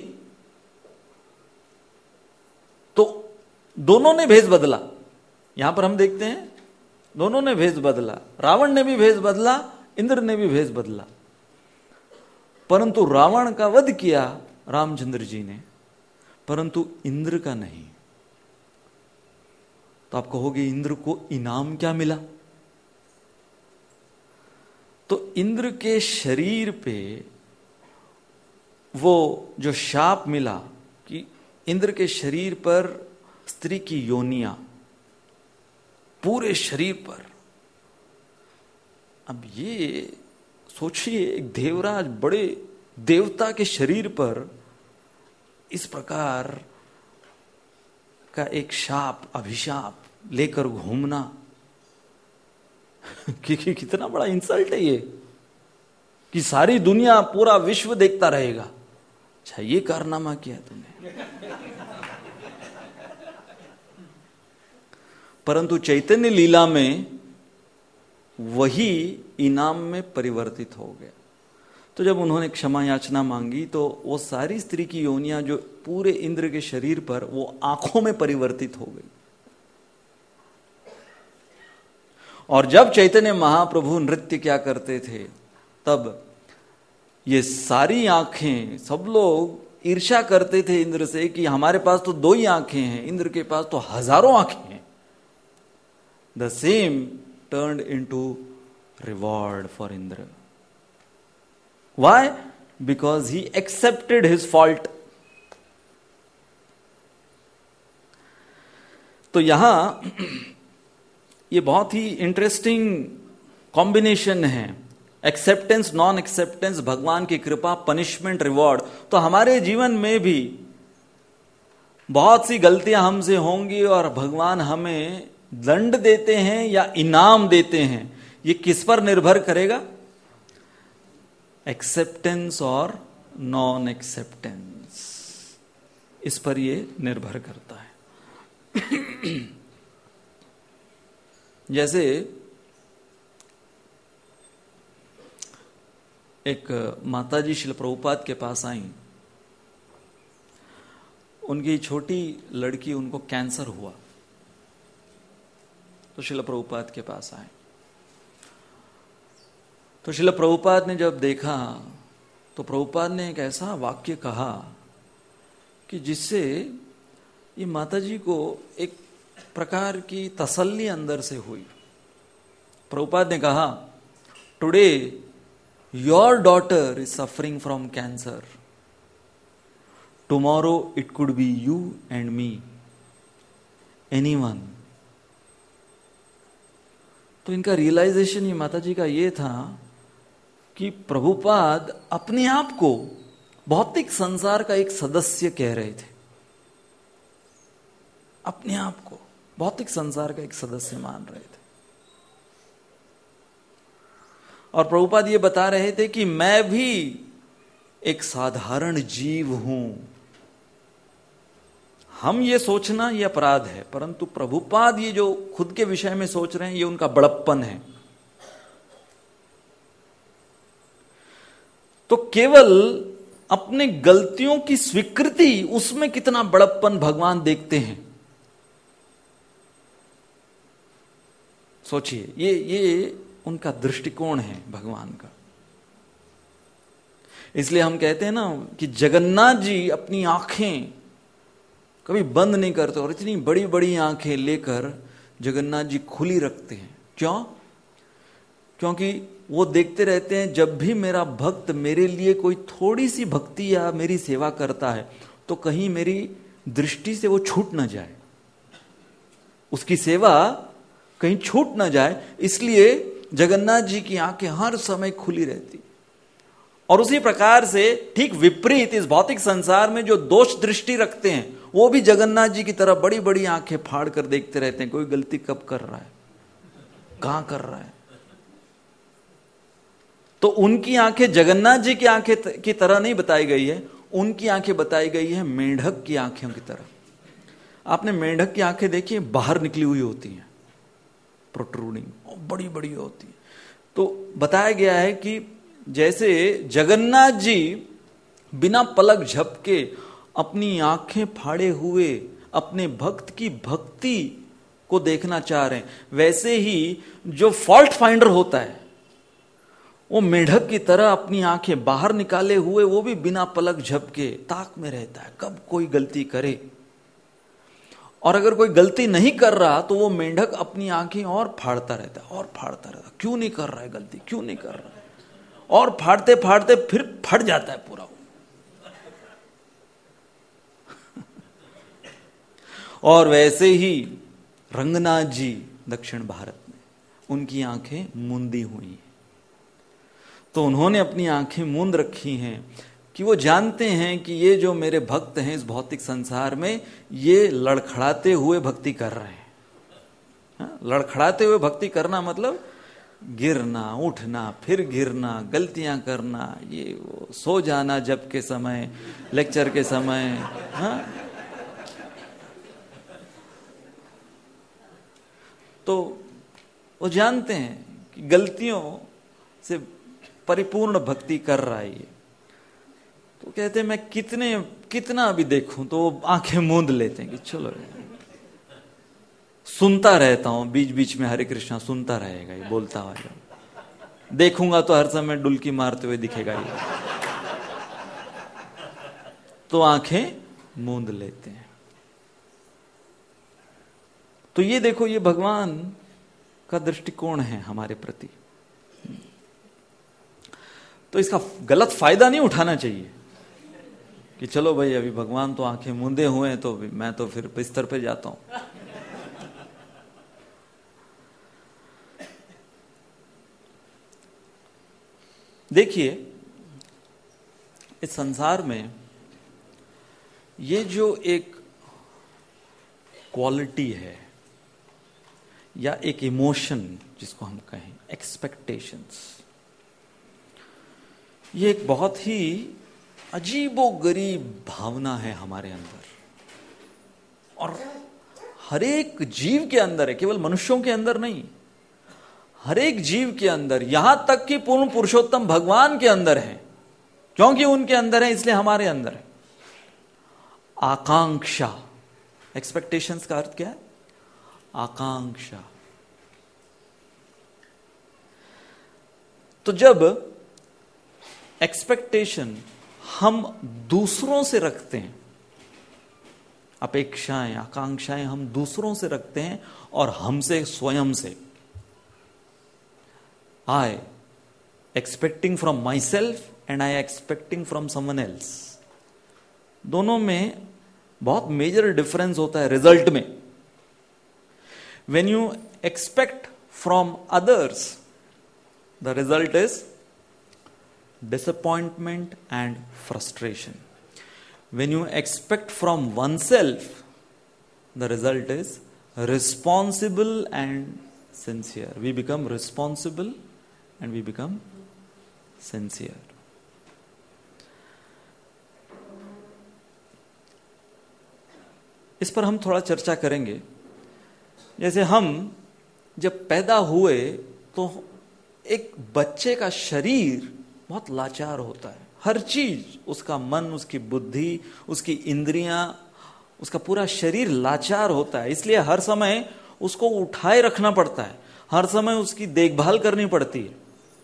तो दोनों ने भेष बदला। यहां पर हम देखते हैं दोनों ने भेष बदला, रावण ने भी भेष बदला, इंद्र ने भी भेष बदला, परंतु रावण का वध किया रामचंद्र जी ने, परंतु इंद्र का नहीं। तो आप कहोगे इंद्र को इनाम क्या मिला? तो इंद्र के शरीर पे वो जो शाप मिला कि इंद्र के शरीर पर स्त्री की योनियां, पूरे शरीर पर। अब ये सोचिए, एक देवराज, बड़े देवता के शरीर पर इस प्रकार का एक शाप, अभिशाप लेकर घूमना कि, कि कितना बड़ा इंसल्ट है ये, कि सारी दुनिया, पूरा विश्व देखता रहेगा। अच्छा, ये कारनामा किया तुमने। परंतु चैतन्य लीला में वही इनाम में परिवर्तित हो गया। तो जब उन्होंने क्षमा याचना मांगी, तो वो सारी स्त्री की योनियां जो पूरे इंद्र के शरीर पर, वो आंखों में परिवर्तित हो गई। और जब चैतन्य महाप्रभु नृत्य क्या करते थे, तब ये सारी आंखें, सब लोग ईर्ष्या करते थे इंद्र से कि हमारे पास तो दो ही आंखें हैं, इंद्र के पास तो हजारों आंखें हैं। The same turned into reward for Indra. Why? Because he accepted his fault. तो यहां ये बहुत ही इंटरेस्टिंग कॉम्बिनेशन है, एक्सेप्टेंस, नॉन एक्सेप्टेंस, भगवान की कृपा, पनिशमेंट, रिवॉर्ड। तो हमारे जीवन में भी बहुत सी गलतियां हमसे होंगी और भगवान हमें दंड देते हैं या इनाम देते हैं, ये किस पर निर्भर करेगा? एक्सेप्टेंस और नॉन एक्सेप्टेंस, इस पर ये निर्भर करता है। जैसे एक माताजी श्रील प्रभुपाद के पास आई, उनकी छोटी लड़की, उनको कैंसर हुआ, तो श्रील प्रभुपाद के पास आए। तो श्रील प्रभुपाद ने जब देखा, तो प्रभुपाद ने एक ऐसा वाक्य कहा कि जिससे ये माताजी को एक प्रकार की तसल्ली अंदर से हुई। प्रभुपाद ने कहा, today your daughter is suffering from cancer, tomorrow it could be you and me, anyone. तो इनका रियलाइजेशन, ये माताजी का ये था कि प्रभुपाद अपने आप को भौतिक संसार का एक सदस्य कह रहे थे, अपने आप को भौतिक संसार का एक सदस्य मान रहे थे। और प्रभुपाद ये बता रहे थे कि मैं भी एक साधारण जीव हूं, हम ये सोचना ये अपराध है, परंतु प्रभुपाद ये जो खुद के विषय में सोच रहे हैं ये उनका बड़प्पन है। तो केवल अपने गलतियों की स्वीकृति, उसमें कितना बड़प्पन भगवान देखते हैं। सोचिए, ये ये उनका दृष्टिकोण है भगवान का। इसलिए हम कहते हैं ना कि जगन्नाथ जी अपनी आंखें कभी बंद नहीं करते और इतनी बड़ी बड़ी आंखें लेकर जगन्नाथ जी खुली रखते हैं। क्यों? क्योंकि वो देखते रहते हैं जब भी मेरा भक्त मेरे लिए कोई थोड़ी सी भक्ति या मेरी सेवा करता है तो कहीं मेरी दृष्टि से वो छूट ना जाए, उसकी सेवा कहीं छूट ना जाए। इसलिए जगन्नाथ जी की आंखें हर समय खुली रहती। और उसी प्रकार से ठीक विपरीत इस भौतिक संसार में जो दोष दृष्टि रखते हैं वो भी जगन्नाथ जी की तरह बड़ी बड़ी आंखें फाड़ कर देखते रहते हैं, कोई गलती कब कर रहा है, कहां कर रहा है। तो उनकी आंखें जगन्नाथ जी की आंखें की तरह नहीं बताई गई है, उनकी आंखें बताई गई है मेंढक की आंखों की तरह। आपने मेंढक की आंखें देखी, बाहर निकली हुई होती हैं, प्रोट्रूडिंग, बड़ी बड़ी होती है। तो बताया गया है कि जैसे जगन्नाथ जी बिना पलक झपके अपनी आंखें फाड़े हुए अपने भक्त की भक्ति को देखना चाह रहे हैं, वैसे ही जो फॉल्ट फाइंडर होता है वो मेढक की तरह अपनी आंखें बाहर निकाले हुए वो भी बिना पलक झपके ताक में रहता है कब कोई गलती करे। और अगर कोई गलती नहीं कर रहा तो वो मेंढक अपनी आंखें और फाड़ता रहता है और फाड़ता रहता है, क्यों नहीं कर रहा है गलती, क्यों नहीं कर रहा है, और फाड़ते फाड़ते फिर फट जाता है पूरा। और वैसे ही रंगनाथ जी दक्षिण भारत में, उनकी आंखें मूंदी हुई हैं। तो उन्होंने अपनी आंखें मूंद रखी हैं कि वो जानते हैं कि ये जो मेरे भक्त हैं इस भौतिक संसार में ये लड़खड़ाते हुए भक्ति कर रहे हैं। हाँ? लड़खड़ाते हुए भक्ति करना मतलब गिरना, उठना, फिर गिरना, गलतियां करना, ये वो सो जाना जब के समय, लेक्चर के समय। हाँ? तो वो जानते हैं कि गलतियों से परिपूर्ण भक्ति कर रहा है ये। तो कहते हैं मैं कितने कितना भी देखूं, तो वो आंखें मूंद लेते हैं कि चलो सुनता रहता हूं, बीच बीच में हरे कृष्णा सुनता रहेगा, ये बोलता हुआ देखूंगा तो हर समय डुलकी मारते हुए दिखेगा ये, तो आंखें मूंद लेते हैं। तो ये देखो, ये भगवान का दृष्टिकोण है हमारे प्रति। तो इसका गलत फायदा नहीं उठाना चाहिए कि चलो भाई अभी भगवान तो आंखें मूंदे हुए हैं तो मैं तो फिर बिस्तर पे जाता हूं। देखिए, इस संसार में ये जो एक क्वालिटी है या एक इमोशन जिसको हम कहें एक्सपेक्टेशंस, ये एक बहुत ही अजीबोगरीब भावना है हमारे अंदर और हर एक जीव के अंदर है, केवल मनुष्यों के अंदर नहीं, हर एक जीव के अंदर, यहां तक कि पूर्ण पुरुषोत्तम भगवान के अंदर है। क्योंकि उनके अंदर है इसलिए हमारे अंदर है आकांक्षा। एक्सपेक्टेशंस का अर्थ क्या है? आकांक्षा। तो जब एक्सपेक्टेशन हम दूसरों से रखते हैं, अपेक्षाएं, आकांक्षाएं हम दूसरों से रखते हैं और हमसे स्वयं से, I expecting from myself and I expecting from someone else, दोनों में बहुत मेजर डिफरेंस होता है रिजल्ट में। When you expect from others the result is disappointment and frustration. When you expect from oneself, the result is responsible and sincere. We become responsible and we become sincere. इस पर हम थोड़ा चर्चा करेंगे। जैसे हम जब पैदा हुए तो एक बच्चे का शरीर बहुत लाचार होता है, हर चीज, उसका मन, उसकी बुद्धि, उसकी इंद्रियां, उसका पूरा शरीर लाचार होता है। इसलिए हर समय उसको उठाए रखना पड़ता है, हर समय उसकी देखभाल करनी पड़ती है।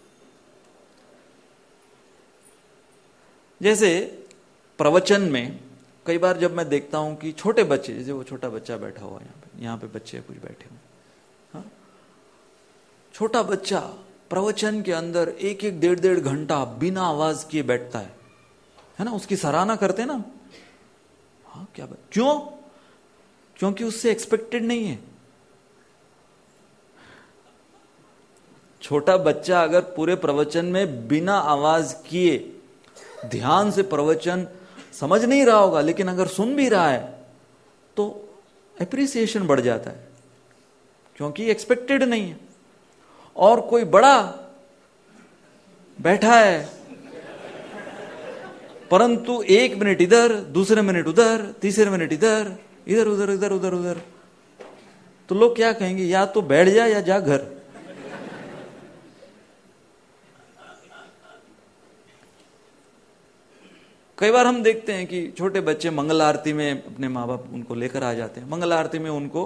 जैसे प्रवचन में कई बार जब मैं देखता हूं कि छोटे बच्चे, जैसे वो छोटा बच्चा बैठा हुआ है यहाँ पे, यहाँ पे बच्चे कुछ बैठे हुए, हाँ, छोटा बच्चा प्रवचन के अंदर एक एक डेढ़ डेढ़ घंटा बिना आवाज किए बैठता है, है ना, उसकी सराहना करते हैं ना। हाँ, क्या बात, क्यों? क्योंकि उससे एक्सपेक्टेड नहीं है। छोटा बच्चा अगर पूरे प्रवचन में बिना आवाज किए ध्यान से प्रवचन समझ नहीं रहा होगा, लेकिन अगर सुन भी रहा है तो एप्रिसिएशन बढ़ जाता है, क्योंकि एक्सपेक्टेड नहीं है। और कोई बड़ा बैठा है परंतु एक मिनट इधर, दूसरे मिनट उधर, तीसरे मिनट इधर, इधर उधर इधर उधर उधर, तो लोग क्या कहेंगे, या तो बैठ जा या जा घर। कई बार हम देखते हैं कि छोटे बच्चे मंगल आरती में अपने माँ बाप उनको लेकर आ जाते हैं, मंगल आरती में उनको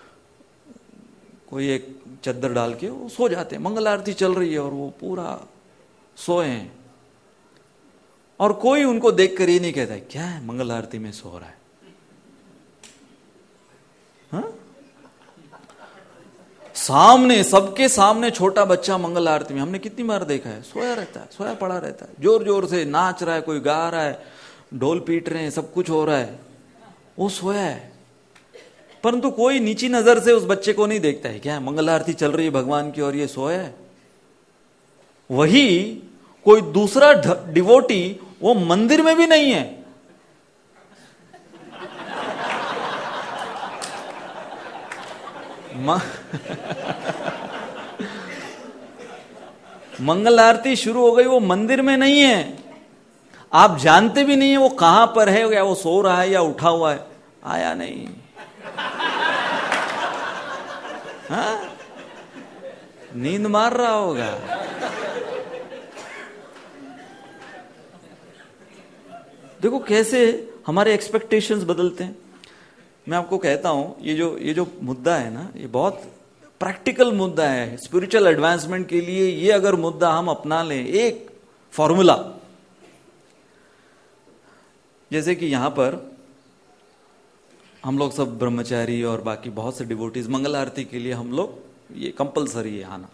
कोई एक चद्दर डाल के वो सो जाते हैं। मंगल आरती चल रही है और वो पूरा सोए हैं, और कोई उनको देखकर ये नहीं कहता है क्या है मंगल आरती में सो रहा है। हाँ? सामने, सबके सामने छोटा बच्चा मंगल आरती में हमने कितनी बार देखा है, सोया रहता है, सोया पड़ा रहता है, जोर जोर से नाच रहा है, कोई गा रहा है, ढोल पीट रहे हैं, सब कुछ हो रहा है, वो सोया है। परंतु कोई नीची नजर से उस बच्चे को नहीं देखता है, क्या मंगल आरती चल रही है भगवान की और ये सोया है। वही कोई दूसरा डिवोटी वो मंदिर में भी नहीं है, म... मंगल आरती शुरू हो गई, वो मंदिर में नहीं है, आप जानते भी नहीं है वो कहां पर है, या वो सो रहा है या उठा हुआ है, आया नहीं। हाँ? नींद मार रहा होगा। देखो कैसे हमारे एक्सपेक्टेशंस बदलते हैं। मैं आपको कहता हूं, ये जो ये जो मुद्दा है ना, ये बहुत प्रैक्टिकल मुद्दा है स्पिरिचुअल एडवांसमेंट के लिए। ये अगर मुद्दा हम अपना लें, एक फॉर्मूला, जैसे कि यहां पर हम लोग सब ब्रह्मचारी और बाकी बहुत से डिवोटीज मंगल आरती के लिए हम लोग, ये कंपलसरी है आना।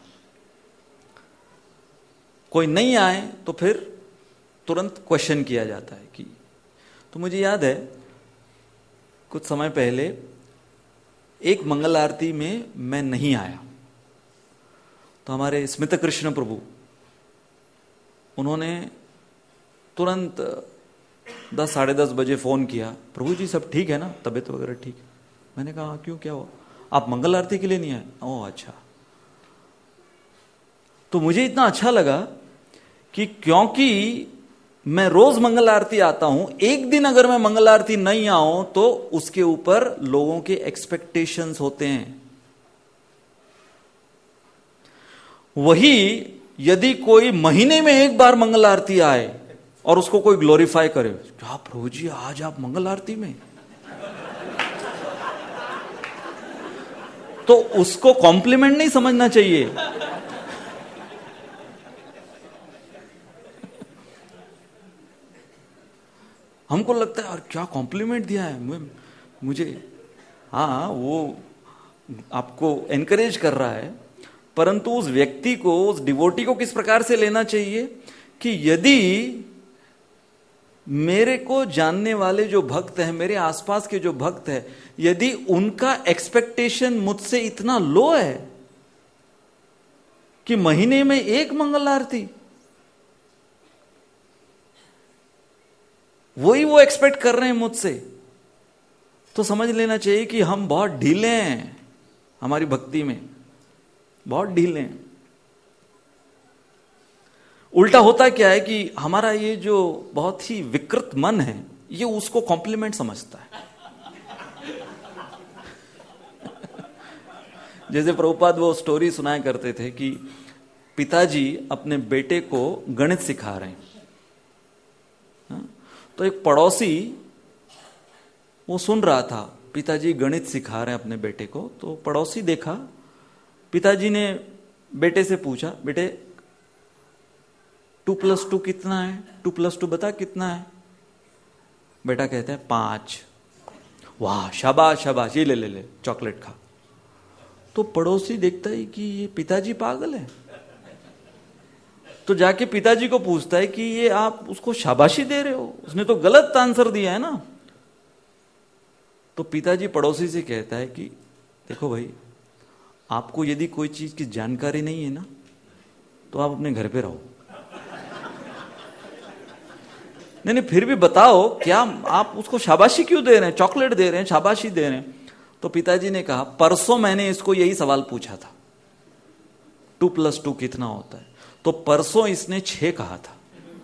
कोई नहीं आए तो फिर तुरंत क्वेश्चन किया जाता है कि, तो मुझे याद है कुछ समय पहले एक मंगल आरती में मैं नहीं आया, तो हमारे स्मित कृष्ण प्रभु, उन्होंने तुरंत दस साढ़े दस बजे फोन किया, प्रभु जी सब ठीक है ना, तबीयत वगैरह ठीक है। मैंने कहा क्यों, क्या हुआ, आप मंगल आरती के लिए नहीं आए? ओह अच्छा। तो मुझे इतना अच्छा लगा कि क्योंकि मैं रोज मंगल आरती आता हूं, एक दिन अगर मैं मंगल आरती नहीं आऊं तो उसके ऊपर लोगों के एक्सपेक्टेशंस होते हैं। वही यदि कोई महीने में एक बार मंगल आरती आए और उसको कोई ग्लोरीफाई करे, क्या प्रभु जी आज आप मंगल आरती में, तो उसको कॉम्प्लीमेंट नहीं समझना चाहिए। हमको लगता है और क्या कॉम्प्लीमेंट दिया है मुझे, हाँ वो आपको एनकरेज कर रहा है, परंतु उस व्यक्ति को, उस डिवोटी को किस प्रकार से लेना चाहिए कि यदि मेरे को जानने वाले जो भक्त हैं, मेरे आसपास के जो भक्त हैं, यदि उनका एक्सपेक्टेशन मुझसे इतना लो है कि महीने में एक मंगल आरती, वही वो एक्सपेक्ट कर रहे हैं मुझसे, तो समझ लेना चाहिए कि हम बहुत ढीले हैं, हमारी भक्ति में बहुत ढीले हैं। उल्टा होता क्या है कि हमारा ये जो बहुत ही विकृत मन है, ये उसको कॉम्प्लीमेंट समझता है। जैसे प्रभुपाद वो स्टोरी सुनाया करते थे कि पिताजी अपने बेटे को गणित सिखा रहे हैं, तो एक पड़ोसी वो सुन रहा था, पिताजी गणित सिखा रहे हैं अपने बेटे को। तो पड़ोसी देखा, पिताजी ने बेटे से पूछा, बेटे टू प्लस टू कितना है, टू प्लस टू बता कितना है। बेटा कहता है पांच। वाह शाबाश शाबाश, ये ले ले ले चॉकलेट खा। तो पड़ोसी देखता है कि ये पिताजी पागल है, तो जाके पिताजी को पूछता है कि ये आप उसको शाबाशी दे रहे हो, उसने तो गलत आंसर दिया है ना। तो पिताजी पड़ोसी से कहता है कि देखो भाई, आपको यदि कोई चीज की जानकारी नहीं है ना, तो आप अपने घर पे रहो। नहीं नहीं फिर भी बताओ, क्या आप उसको शाबाशी क्यों दे रहे हैं, चॉकलेट दे रहे हैं, शाबाशी दे रहे हैं। तो पिताजी ने कहा, परसों मैंने इसको यही सवाल पूछा था, टू प्लस टू कितना होता है, तो परसों इसने छह कहा था।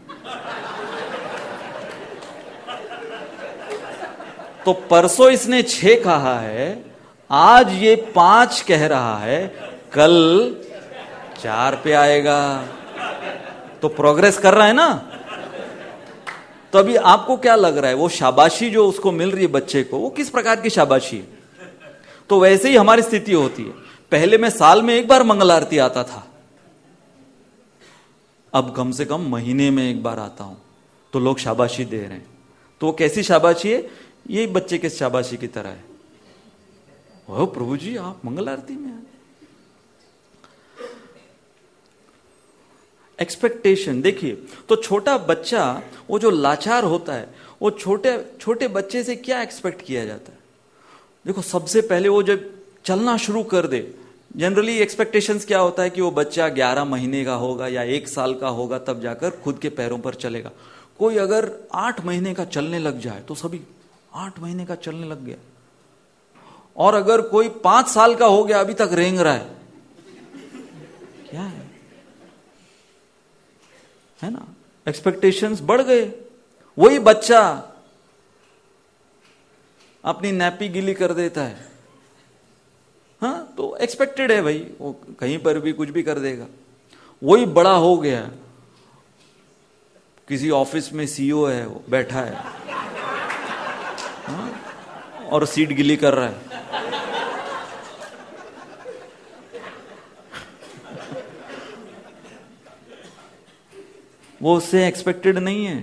तो परसों इसने छह कहा है, आज ये पांच कह रहा है, कल चार पे आएगा। तो प्रोग्रेस कर रहा है ना। तो अभी आपको क्या लग रहा है, वो शाबाशी जो उसको मिल रही है बच्चे को, वो किस प्रकार की शाबाशी है? तो वैसे ही हमारी स्थिति होती है। पहले मैं साल में एक बार मंगल आरती आता था, अब कम से कम महीने में एक बार आता हूं, तो लोग शाबाशी दे रहे हैं। तो वो कैसी शाबाशी है? ये बच्चे के शाबाशी की तरह है। ओ प्रभु जी आप मंगल आरती में आए। एक्सपेक्टेशन देखिए, तो छोटा बच्चा वो जो लाचार होता है, वो छोटे छोटे बच्चे से क्या एक्सपेक्ट किया जाता है? देखो सबसे पहले वो जब चलना शुरू कर दे, जनरली एक्सपेक्टेशंस क्या होता है कि वो बच्चा ग्यारह महीने का होगा या एक साल का होगा, तब जाकर खुद के पैरों पर चलेगा। कोई अगर आठ महीने का चलने लग जाए तो सभी आठ महीने का चलने लग गया, और अगर कोई पांच साल का हो गया अभी तक रेंग रहा है, क्या है है ना? एक्सपेक्टेशंस बढ़ गए। वही बच्चा अपनी नैपी गीली कर देता है, हाँ तो एक्सपेक्टेड है भाई, वो कहीं पर भी कुछ भी कर देगा। वही बड़ा हो गया, किसी ऑफिस में सीईओ है, वो बैठा है, हाँ? और सीट गिली कर रहा है। वो उससे एक्सपेक्टेड नहीं है।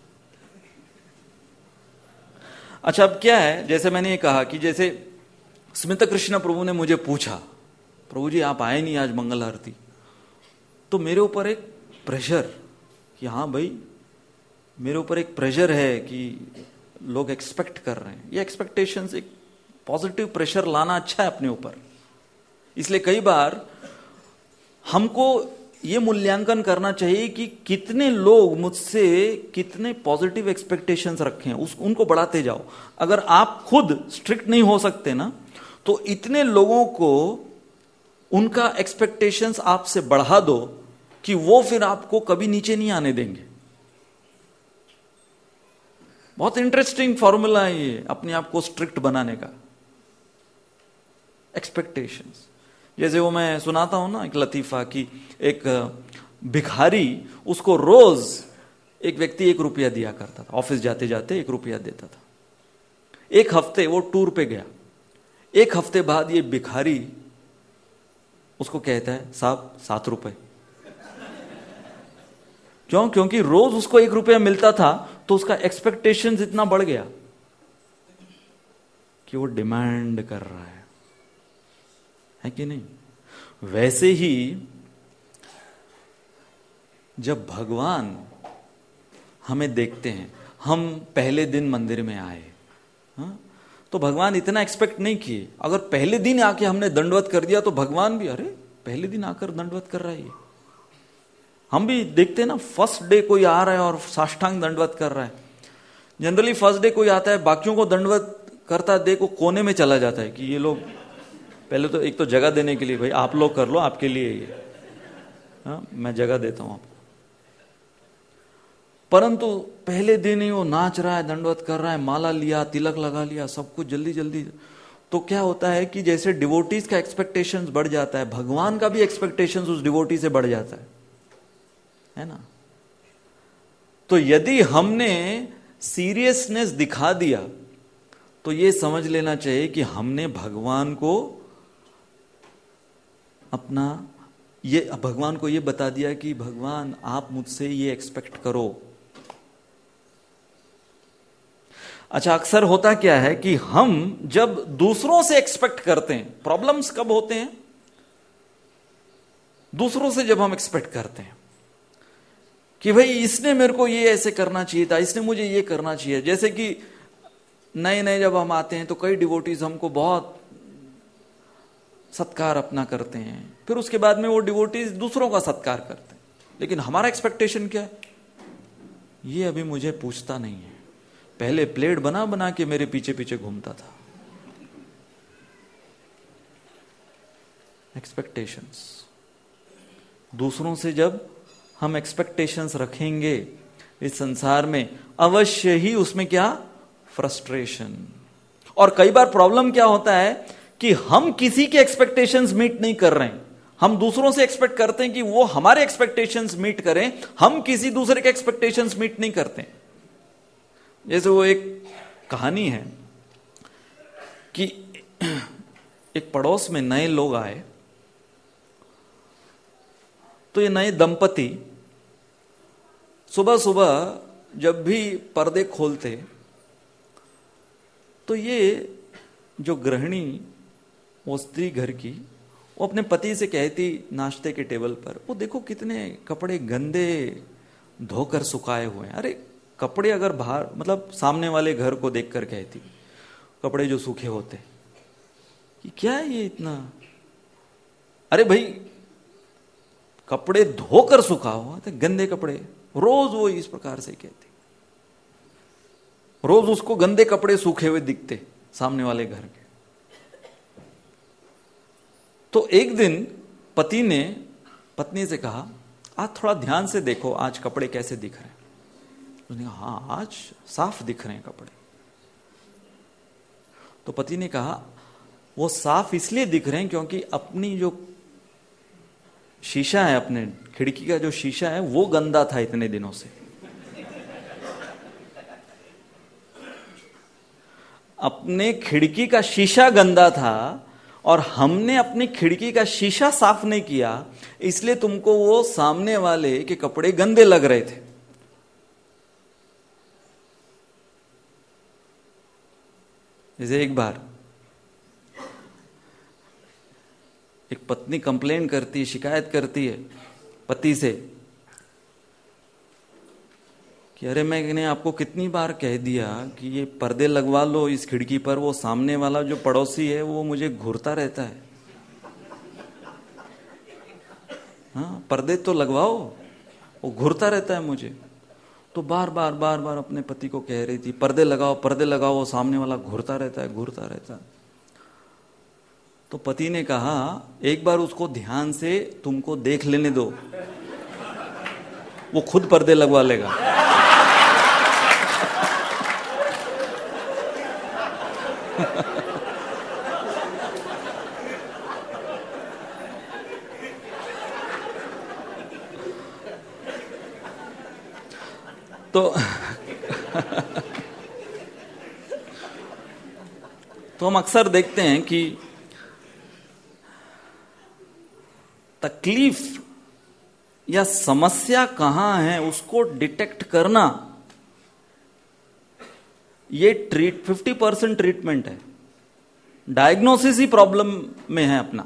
अच्छा अब क्या है, जैसे मैंने ये कहा कि जैसे स्मित कृष्ण प्रभु ने मुझे पूछा, प्रभु जी आप आए नहीं आज मंगल आरती, तो मेरे ऊपर एक प्रेशर कि हाँ भाई, मेरे ऊपर एक प्रेशर है कि लोग एक्सपेक्ट कर रहे हैं। ये एक्सपेक्टेशंस, एक पॉजिटिव प्रेशर लाना अच्छा है अपने ऊपर। इसलिए कई बार हमको ये मूल्यांकन करना चाहिए कि कितने लोग मुझसे कितने पॉजिटिव एक्सपेक्टेशंस रखे हैं, उस उनको बढ़ाते जाओ। अगर आप खुद स्ट्रिक्ट नहीं हो सकते ना, तो इतने लोगों को उनका एक्सपेक्टेशंस आपसे बढ़ा दो कि वो फिर आपको कभी नीचे नहीं आने देंगे। बहुत इंटरेस्टिंग फॉर्मूला है ये, अपने आप को स्ट्रिक्ट बनाने का। एक्सपेक्टेशंस, जैसे वो मैं सुनाता हूं ना एक लतीफा कि एक भिखारी, उसको रोज एक व्यक्ति एक रुपया दिया करता था, ऑफिस जाते जाते एक रुपया देता था। एक हफ्ते वो टूर पे गया, एक हफ्ते बाद ये भिखारी उसको कहता है साहब सात रुपए। क्यों? क्योंकि रोज उसको एक रुपया मिलता था, तो उसका एक्सपेक्टेशंस इतना बढ़ गया कि वो डिमांड कर रहा है, है कि नहीं? वैसे ही जब भगवान हमें देखते हैं, हम पहले दिन मंदिर में आए, हाँ? तो भगवान इतना एक्सपेक्ट नहीं किए। अगर पहले दिन आके हमने दंडवत कर दिया तो भगवान भी, अरे पहले दिन आकर दंडवत कर रहा है ये। हम भी देखते हैं ना, फर्स्ट डे कोई आ रहा है और साष्टांग दंडवत कर रहा है। जनरली फर्स्ट डे कोई आता है, बाकियों को दंडवत करता देख वो कोने में चला जाता है कि ये लोग पहले तो एक तो जगह देने के लिए, भाई आप लोग कर लो, आपके लिए ये, हाँ मैं जगह देता हूं आपको। परंतु पहले दिन ही वो नाच रहा है, दंडवत कर रहा है, माला लिया, तिलक लगा लिया, सब कुछ जल्दी जल्दी, तो क्या होता है कि जैसे डिवोटीज का एक्सपेक्टेशंस बढ़ जाता है, भगवान का भी एक्सपेक्टेशंस उस डिवोटी से बढ़ जाता है, है ना। तो यदि हमने सीरियसनेस दिखा दिया तो ये समझ लेना चाहिए कि हमने भगवान को अपना ये भगवान को ये बता दिया कि भगवान आप मुझसे ये एक्सपेक्ट करो। अच्छा, अक्सर होता क्या है कि हम जब दूसरों से एक्सपेक्ट करते हैं, प्रॉब्लम्स कब होते हैं? दूसरों से जब हम एक्सपेक्ट करते हैं कि भाई इसने मेरे को ये ऐसे करना चाहिए था, इसने मुझे ये करना चाहिए। जैसे कि नए नए जब हम आते हैं तो कई डिवोटीज हमको बहुत सत्कार अपना करते हैं, फिर उसके बाद में वो डिवोटीज दूसरों का सत्कार करते हैं, लेकिन हमारा एक्सपेक्टेशन क्या है? ये अभी मुझे पूछता नहीं है, पहले प्लेट बना बना के मेरे पीछे पीछे घूमता था। एक्सपेक्टेशंस, दूसरों से जब हम एक्सपेक्टेशंस रखेंगे इस संसार में, अवश्य ही उसमें क्या? फ्रस्ट्रेशन। और कई बार प्रॉब्लम क्या होता है कि हम किसी के एक्सपेक्टेशंस मीट नहीं कर रहे हैं, हम दूसरों से एक्सपेक्ट करते हैं कि वो हमारे एक्सपेक्टेशंस मीट करें, हम किसी दूसरे के एक्सपेक्टेशंस मीट नहीं करते। जैसे वो एक कहानी है कि एक पड़ोस में नए लोग आए, तो ये नए दंपति सुबह सुबह जब भी पर्दे खोलते तो ये जो गृहिणी, वो स्त्री घर की, वो अपने पति से कहती नाश्ते के टेबल पर, वो देखो कितने कपड़े गंदे धोकर सुखाए हुए हैं। अरे कपड़े अगर बाहर, मतलब सामने वाले घर को देखकर कहती, कपड़े जो सूखे होते, कि क्या है ये इतना? अरे भाई कपड़े धोकर सुखा हुआ थे, गंदे कपड़े। रोज वो इस प्रकार से कहती, रोज उसको गंदे कपड़े सूखे हुए दिखते सामने वाले घर के। तो एक दिन पति ने पत्नी से कहा, आज थोड़ा ध्यान से देखो आज कपड़े कैसे दिख रहे हैं। उसने कहा, हाँ आज साफ दिख रहे हैं कपड़े। तो पति ने कहा, वो साफ इसलिए दिख रहे हैं क्योंकि अपनी जो शीशा है, अपने खिड़की का जो शीशा है, वो गंदा था इतने दिनों से। अपने खिड़की का शीशा गंदा था और हमने अपनी खिड़की का शीशा साफ नहीं किया, इसलिए तुमको वो सामने वाले के कपड़े गंदे लग रहे थे। जैसे एक बार एक पत्नी कंप्लेन करती है, शिकायत करती है पति से कि अरे मैंने आपको कितनी बार कह दिया कि ये पर्दे लगवा लो इस खिड़की पर, वो सामने वाला जो पड़ोसी है वो मुझे घूरता रहता है। हाँ पर्दे तो लगवाओ, वो घूरता रहता है मुझे। तो बार बार बार बार अपने पति को कह रही थी, पर्दे लगाओ पर्दे लगाओ, वो सामने वाला घूरता रहता है घूरता रहता है। तो पति ने कहा, एक बार उसको ध्यान से तुमको देख लेने दो, वो खुद पर्दे लगवा लेगा। तो तो हम अक्सर देखते हैं कि तकलीफ या समस्या कहां है उसको डिटेक्ट करना, ये ट्रीट फिफ्टी परसेंट ट्रीटमेंट है। डायग्नोसिस ही प्रॉब्लम में है अपना,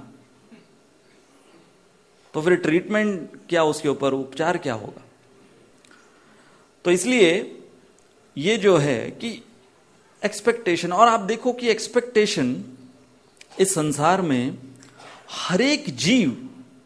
तो फिर ट्रीटमेंट क्या, उसके ऊपर उपचार क्या होगा। तो इसलिए ये जो है कि एक्सपेक्टेशन, और आप देखो कि एक्सपेक्टेशन इस संसार में हर एक जीव,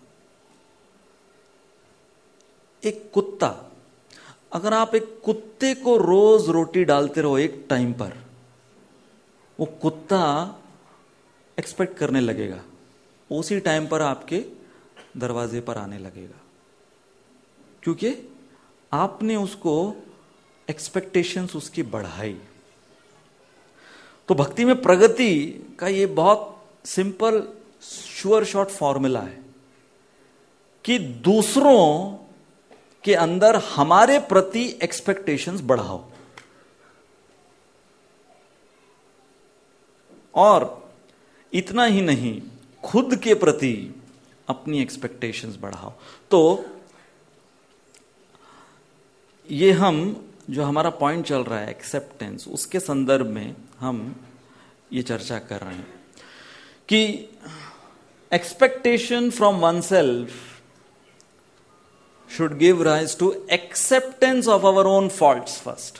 एक कुत्ता, अगर आप एक कुत्ते को रोज रोटी डालते रहो एक टाइम पर, वो कुत्ता एक्सपेक्ट करने लगेगा, उसी टाइम पर आपके दरवाजे पर आने लगेगा, क्योंकि आपने उसको एक्सपेक्टेशंस उसकी बढ़ाई। तो भक्ति में प्रगति का ये बहुत सिंपल श्योर शॉर्ट फॉर्मूला है कि दूसरों के अंदर हमारे प्रति एक्सपेक्टेशंस बढ़ाओ और इतना ही नहीं, खुद के प्रति अपनी एक्सपेक्टेशंस बढ़ाओ। तो ये हम जो हमारा पॉइंट चल रहा है एक्सेप्टेंस, उसके संदर्भ में हम ये चर्चा कर रहे हैं कि expectation from oneself should give rise to acceptance of our own faults first.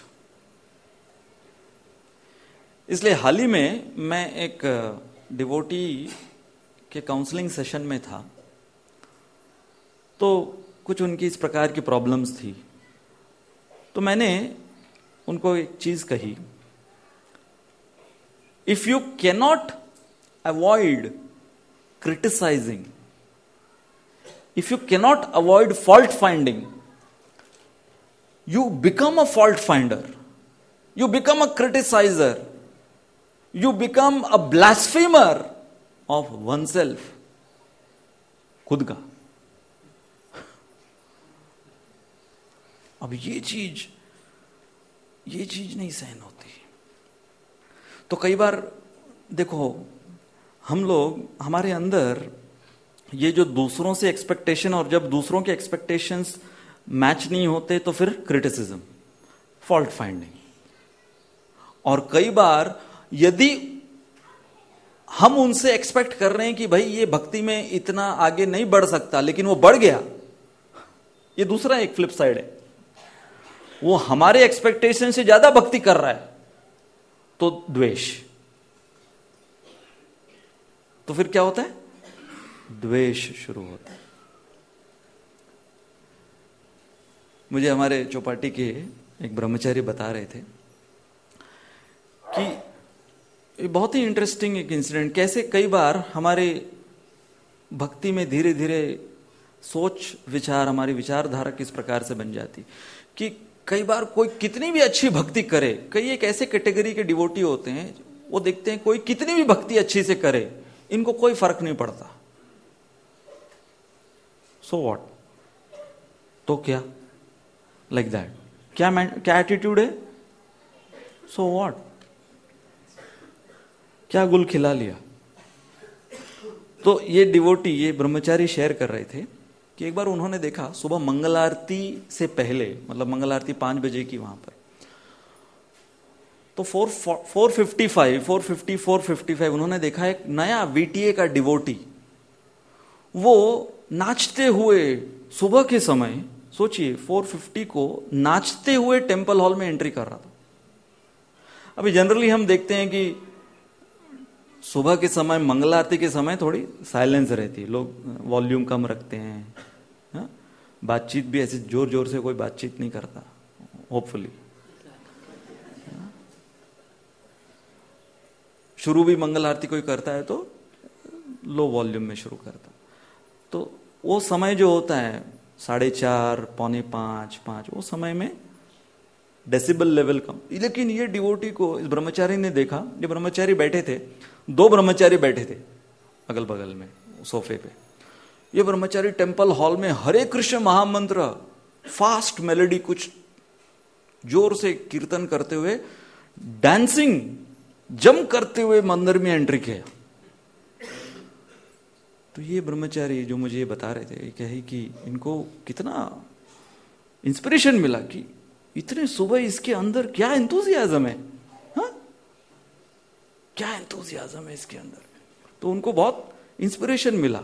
इसलिए हाल ही में मैं एक डिवोटी के काउंसलिंग सेशन में था, तो कुछ उनकी इस प्रकार की प्रॉब्लम्स थी। तो मैंने उनको एक चीज कही, if you cannot avoid criticising, if you cannot avoid fault finding, you become a fault finder, you become a criticizer, you become a blasphemer of oneself, खुद का। अब ये चीज ये चीज नहीं सहन होती। तो कई बार देखो, हम लोग हमारे अंदर ये जो दूसरों से एक्सपेक्टेशन, और जब दूसरों के एक्सपेक्टेशंस मैच नहीं होते तो फिर क्रिटिसिज्म, फॉल्ट फाइंडिंग। और कई बार यदि हम उनसे एक्सपेक्ट कर रहे हैं कि भाई ये भक्ति में इतना आगे नहीं बढ़ सकता, लेकिन वो बढ़ गया, ये दूसरा एक फ्लिप साइड है। वो हमारे एक्सपेक्टेशन से ज्यादा भक्ति कर रहा है, तो द्वेष। तो फिर क्या होता है? द्वेष शुरू होता है। मुझे हमारे चौपाटी के एक ब्रह्मचारी बता रहे थे कि बहुत ही इंटरेस्टिंग एक इंसिडेंट, कैसे कई बार हमारे भक्ति में धीरे धीरे सोच विचार, हमारी विचारधारा किस प्रकार से बन जाती कि कई बार कोई कितनी भी अच्छी भक्ति करे, कई एक ऐसे कैटेगरी के डिवोटी होते हैं, वो देखते हैं कोई कितनी भी भक्ति अच्छी से करे, इनको कोई फर्क नहीं पड़ता। So so what? तो क्या? लाइक like दैट। क्या क्या एटीट्यूड है? So so what? क्या गुल खिला लिया? तो ये डिवोटी, ये ब्रह्मचारी शेयर कर रहे थे कि एक बार उन्होंने देखा सुबह मंगल आरती से पहले, मतलब मंगल आरती पांच बजे की वहां पर, तो four four fifty five four fifty four fifty five उन्होंने देखा एक नया वीटीए का डिवोटी, वो नाचते हुए सुबह के समय, सोचिए फोर फिफ्टी को नाचते हुए टेंपल हॉल में एंट्री कर रहा था। अभी जनरली हम देखते हैं कि सुबह के समय, मंगल आरती के समय थोड़ी साइलेंस रहती है, लोग वॉल्यूम कम रखते हैं, हा? बातचीत भी ऐसे जोर जोर से कोई बातचीत नहीं करता, होपफुली। शुरू भी मंगल आरती कोई करता है तो लो वॉल्यूम में शुरू करता। तो वो समय जो होता है साढ़े चार, पौने पांच, पांच, वो समय में डेसिबल लेवल कम। लेकिन ये डिवोटी को, इस ब्रह्मचारी ने देखा, ये ब्रह्मचारी बैठे थे, दो ब्रह्मचारी बैठे थे अगल बगल में सोफे पे। ये ब्रह्मचारी टेंपल हॉल में हरे कृष्ण महामंत्र, फास्ट मेलोडी, कुछ जोर से कीर्तन करते हुए, डांसिंग जम करते हुए मंदिर में एंट्री किया। तो ये ब्रह्मचारी जो मुझे ये बता रहे थे, कहे कि इनको कितना इंस्पिरेशन मिला कि इतने सुबह इसके अंदर क्या एंथुसियाज्म है, हा? क्या एंथुसियाज्म है इसके अंदर। तो उनको बहुत इंस्पिरेशन मिला।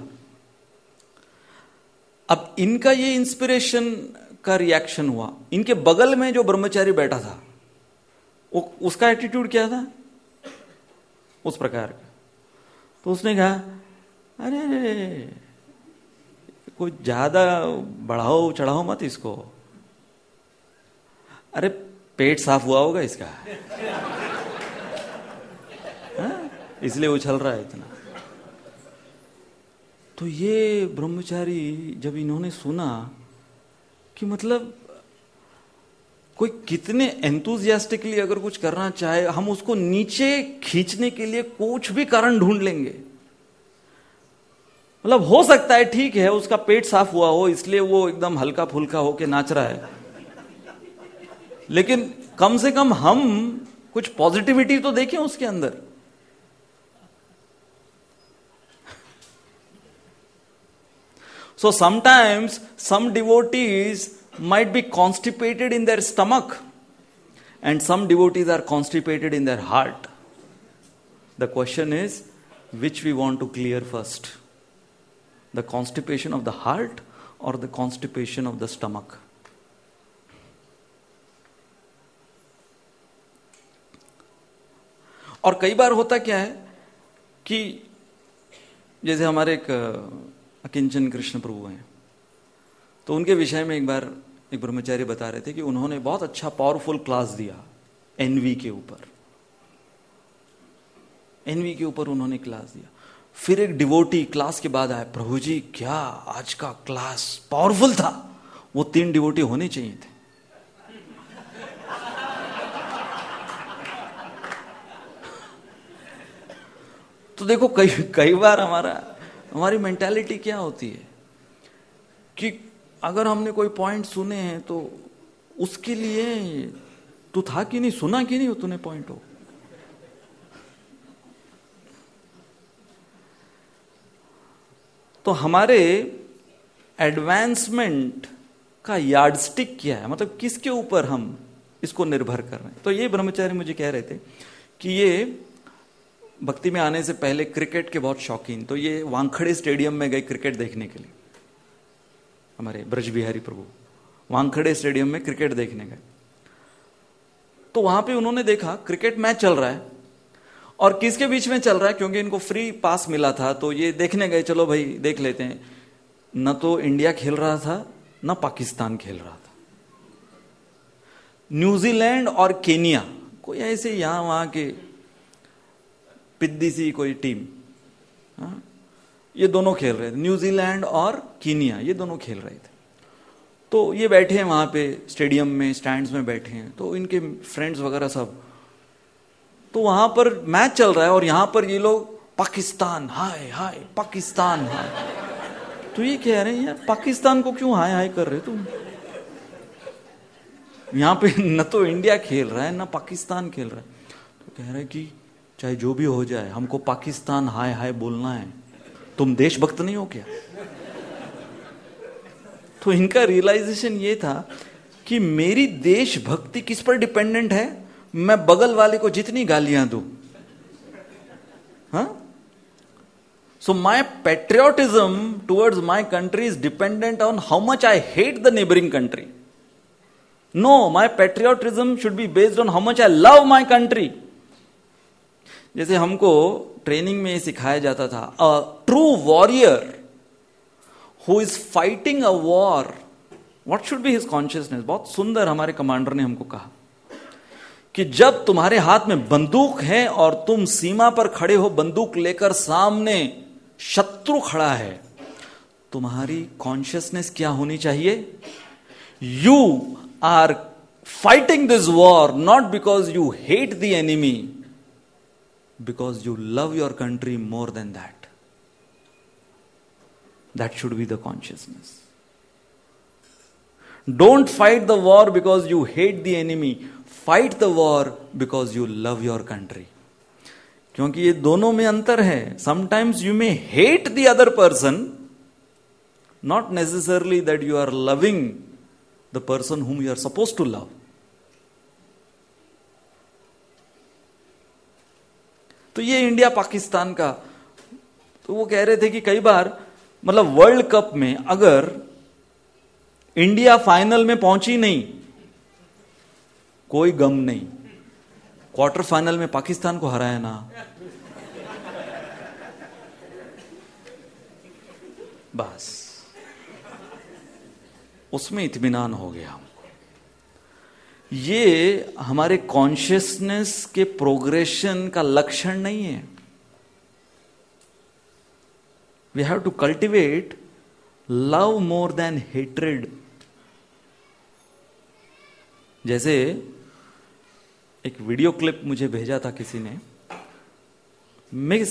अब इनका ये इंस्पिरेशन का रिएक्शन हुआ, इनके बगल में जो ब्रह्मचारी बैठा था, वो उसका एटीट्यूड क्या था? उस प्रकार का। तो उसने कहा, अरे अरे कोई ज्यादा बढ़ाओ चढ़ाओ मत इसको, अरे पेट साफ हुआ होगा इसका, हाँ? इसलिए उछल रहा है इतना। तो ये ब्रह्मचारी जब इन्होंने सुना कि मतलब कोई कितने एंथुजियास्टिकली अगर कुछ करना चाहे, हम उसको नीचे खींचने के लिए कुछ भी कारण ढूंढ लेंगे। मतलब हो सकता है ठीक है उसका पेट साफ हुआ हो इसलिए वो एकदम हल्का फुल्का होके नाच रहा है, लेकिन कम से कम हम कुछ पॉजिटिविटी तो देखें उसके अंदर। So sometimes some devotees might be constipated in their stomach and some devotees are constipated in their heart. The question is, which we want to clear first? The constipation of the heart or the constipation of the stomach? और कई बार होता क्या है कि जैसे हमारे एक अकिंचन कृष्ण प्रभु हैं, तो उनके विषय में एक बार एक ब्रह्मचारी बता रहे थे कि उन्होंने बहुत अच्छा पावरफुल क्लास दिया एनवी के ऊपर। एनवी के ऊपर उन्होंने क्लास दिया। फिर एक डिवोटी क्लास के बाद आया, प्रभु जी क्या आज का क्लास पावरफुल था। वो तीन डिवोटी होने चाहिए थे। तो देखो कई कई बार हमारा हमारी मेंटालिटी क्या होती है कि अगर हमने कोई पॉइंट सुने हैं तो उसके लिए तू था कि नहीं, सुना कि नहीं तूने पॉइंट हो। तो हमारे एडवांसमेंट का यार्डस्टिक क्या है, मतलब किसके ऊपर हम इसको निर्भर कर रहे हैं। तो ये ब्रह्मचारी मुझे कह रहे थे कि ये भक्ति में आने से पहले क्रिकेट के बहुत शौकीन, तो ये वानखेड़े स्टेडियम में गए क्रिकेट देखने के लिए। हमारे ब्रज बिहारी प्रभु वानखेड़े स्टेडियम में क्रिकेट देखने गए, तो वहां पे उन्होंने देखा क्रिकेट मैच चल रहा है और किसके बीच में चल रहा है, क्योंकि इनको फ्री पास मिला था तो ये देखने गए, चलो भाई देख लेते हैं। न तो इंडिया खेल रहा था न पाकिस्तान खेल रहा था, न्यूजीलैंड और केनिया, कोई ऐसे यहां वहां के पिद्दी सी कोई टीम, हाँ? ये दोनों खेल रहे थे, न्यूजीलैंड और कीनिया, ये दोनों खेल रहे थे। तो ये बैठे हैं वहां पे स्टेडियम में, स्टैंड्स में बैठे हैं, तो इनके फ्रेंड्स वगैरह सब, तो वहां पर मैच चल रहा है और यहां पर ये लोग पाकिस्तान हाय हाय पाकिस्तान हाय। तो ये कह रहे हैं यार पाकिस्तान को क्यों हाय हाय कर रहे तुम, यहां पे न तो इंडिया खेल रहा है न पाकिस्तान खेल रहा है। तो कह रहे हैं कि चाहे जो भी हो जाए हमको पाकिस्तान हाय हाय बोलना है, तुम देशभक्त नहीं हो क्या। तो इनका रियलाइजेशन ये था कि मेरी देशभक्ति किस पर डिपेंडेंट है, मैं बगल वाले को जितनी गालियां दूं। हाँ, so my patriotism towards my country is dependent on how much I hate the neighbouring country. No, my patriotism should be based on how much I love my country. जैसे हमको ट्रेनिंग में सिखाया जाता था, a true warrior who is fighting a war, what should be his consciousness. बहुत सुंदर हमारे commander ने हमको कहा कि जब तुम्हारे हाथ में बंदूक है और तुम सीमा पर खड़े हो, बंदूक लेकर सामने शत्रु खड़ा है, तुम्हारी कॉन्शियसनेस क्या होनी चाहिए? You are fighting this war not because you hate the enemy, because you love your country more than that. That should be the consciousness. Don't fight the war because you hate the enemy. Fight the war because you love your country. क्योंकि ये दोनों में अंतर है। Sometimes you may hate the other person, not necessarily that you are loving the person whom you are supposed to love. तो ये India Pakistan का, तो वो कह रहे थे कि कई बार मतलब वर्ल्ड कप में अगर इंडिया फाइनल में पहुंची नहीं, कोई गम नहीं, क्वार्टर फाइनल में पाकिस्तान को हराया ना, बस उसमें इत्मीनान हो गया। ये हमारे कॉन्शियसनेस के प्रोग्रेशन का लक्षण नहीं है। We have to cultivate love more than hatred. जैसे एक वीडियो क्लिप मुझे भेजा था किसी ने, मिस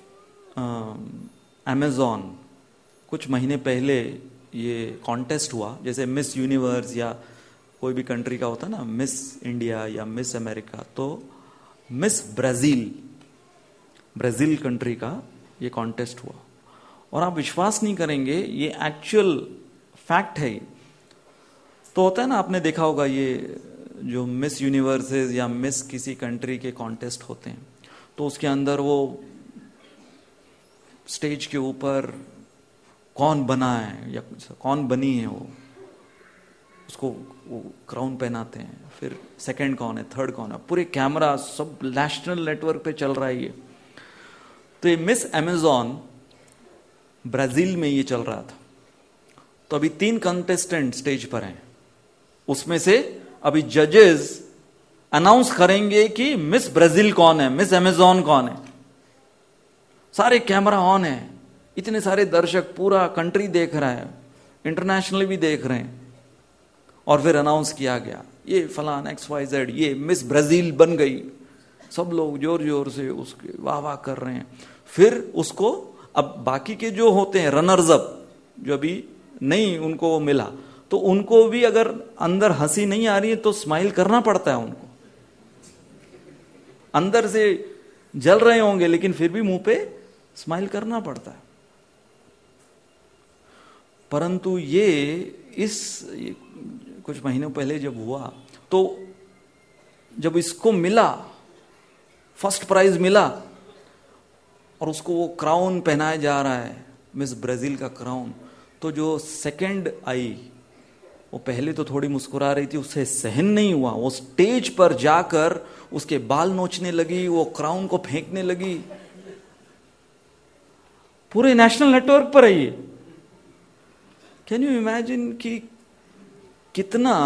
अमेज़ॉन कुछ महीने पहले ये कॉन्टेस्ट हुआ, जैसे मिस यूनिवर्स या कोई भी कंट्री का होता ना, मिस इंडिया या मिस अमेरिका, तो मिस ब्राजील, ब्राजील कंट्री का ये कॉन्टेस्ट हुआ। और आप विश्वास नहीं करेंगे, ये एक्चुअल फैक्ट है। तो होता है ना, आपने देखा होगा ये जो मिस यूनिवर्सेस या मिस किसी कंट्री के कॉन्टेस्ट होते हैं, तो उसके अंदर वो स्टेज के ऊपर कौन बना है या कौन बनी है, वो उसको वो क्राउन पहनाते हैं, फिर सेकंड कौन है, थर्ड कौन है, पूरे कैमरा सब नेशनल नेटवर्क पे चल रहा है ये। तो ये मिस अमेज़ॉन ब्राजील में ये चल रहा था। तो अभी तीन कंटेस्टेंट स्टेज पर हैं, उसमें से अभी जजेस अनाउंस करेंगे कि मिस ब्राजील कौन है, मिस अमेज़ॉन कौन है। सारे कैमरा ऑन है, इतने सारे दर्शक, पूरा कंट्री देख रहा है, इंटरनेशनली भी देख रहे हैं। और फिर अनाउंस किया गया, ये फलान एक्स वाई जेड ये मिस ब्राजील बन गई। सब लोग जोर जोर से उसके वाह वाह कर रहे हैं। फिर उसको, अब बाकी के जो होते हैं रनर्स अप, जो अभी नहीं उनको मिला, तो उनको भी अगर अंदर हंसी नहीं आ रही है तो स्माइल करना पड़ता है उनको। अंदर से जल रहे होंगे लेकिन फिर भी मुंह पे स्माइल करना पड़ता है। परंतु ये इस ये कुछ महीनों पहले जब हुआ, तो जब इसको मिला, फर्स्ट प्राइज मिला, और उसको वो क्राउन पहनाया जा रहा है, मिस ब्राजील का क्राउन, तो जो सेकंड आई, वो पहले तो थोड़ी मुस्कुरा रही थी, उससे सहन नहीं हुआ, वो स्टेज पर जाकर उसके बाल नोचने लगी, वो क्राउन को फेंकने लगी। पूरे नेशनल नेटवर्क पर है ये। कैन यू इमेजिन कि कितना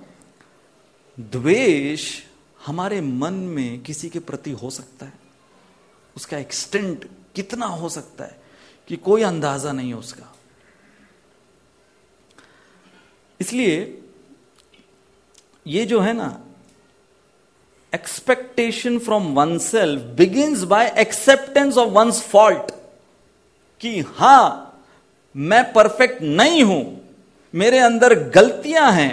द्वेष हमारे मन में किसी के प्रति हो सकता है, उसका एक्सटेंट कितना हो सकता है कि कोई अंदाजा नहीं है उसका। इसलिए ये जो है ना, expectation from oneself begins by acceptance of one's fault, कि हां मैं परफेक्ट नहीं हूं, मेरे अंदर गलतियां हैं।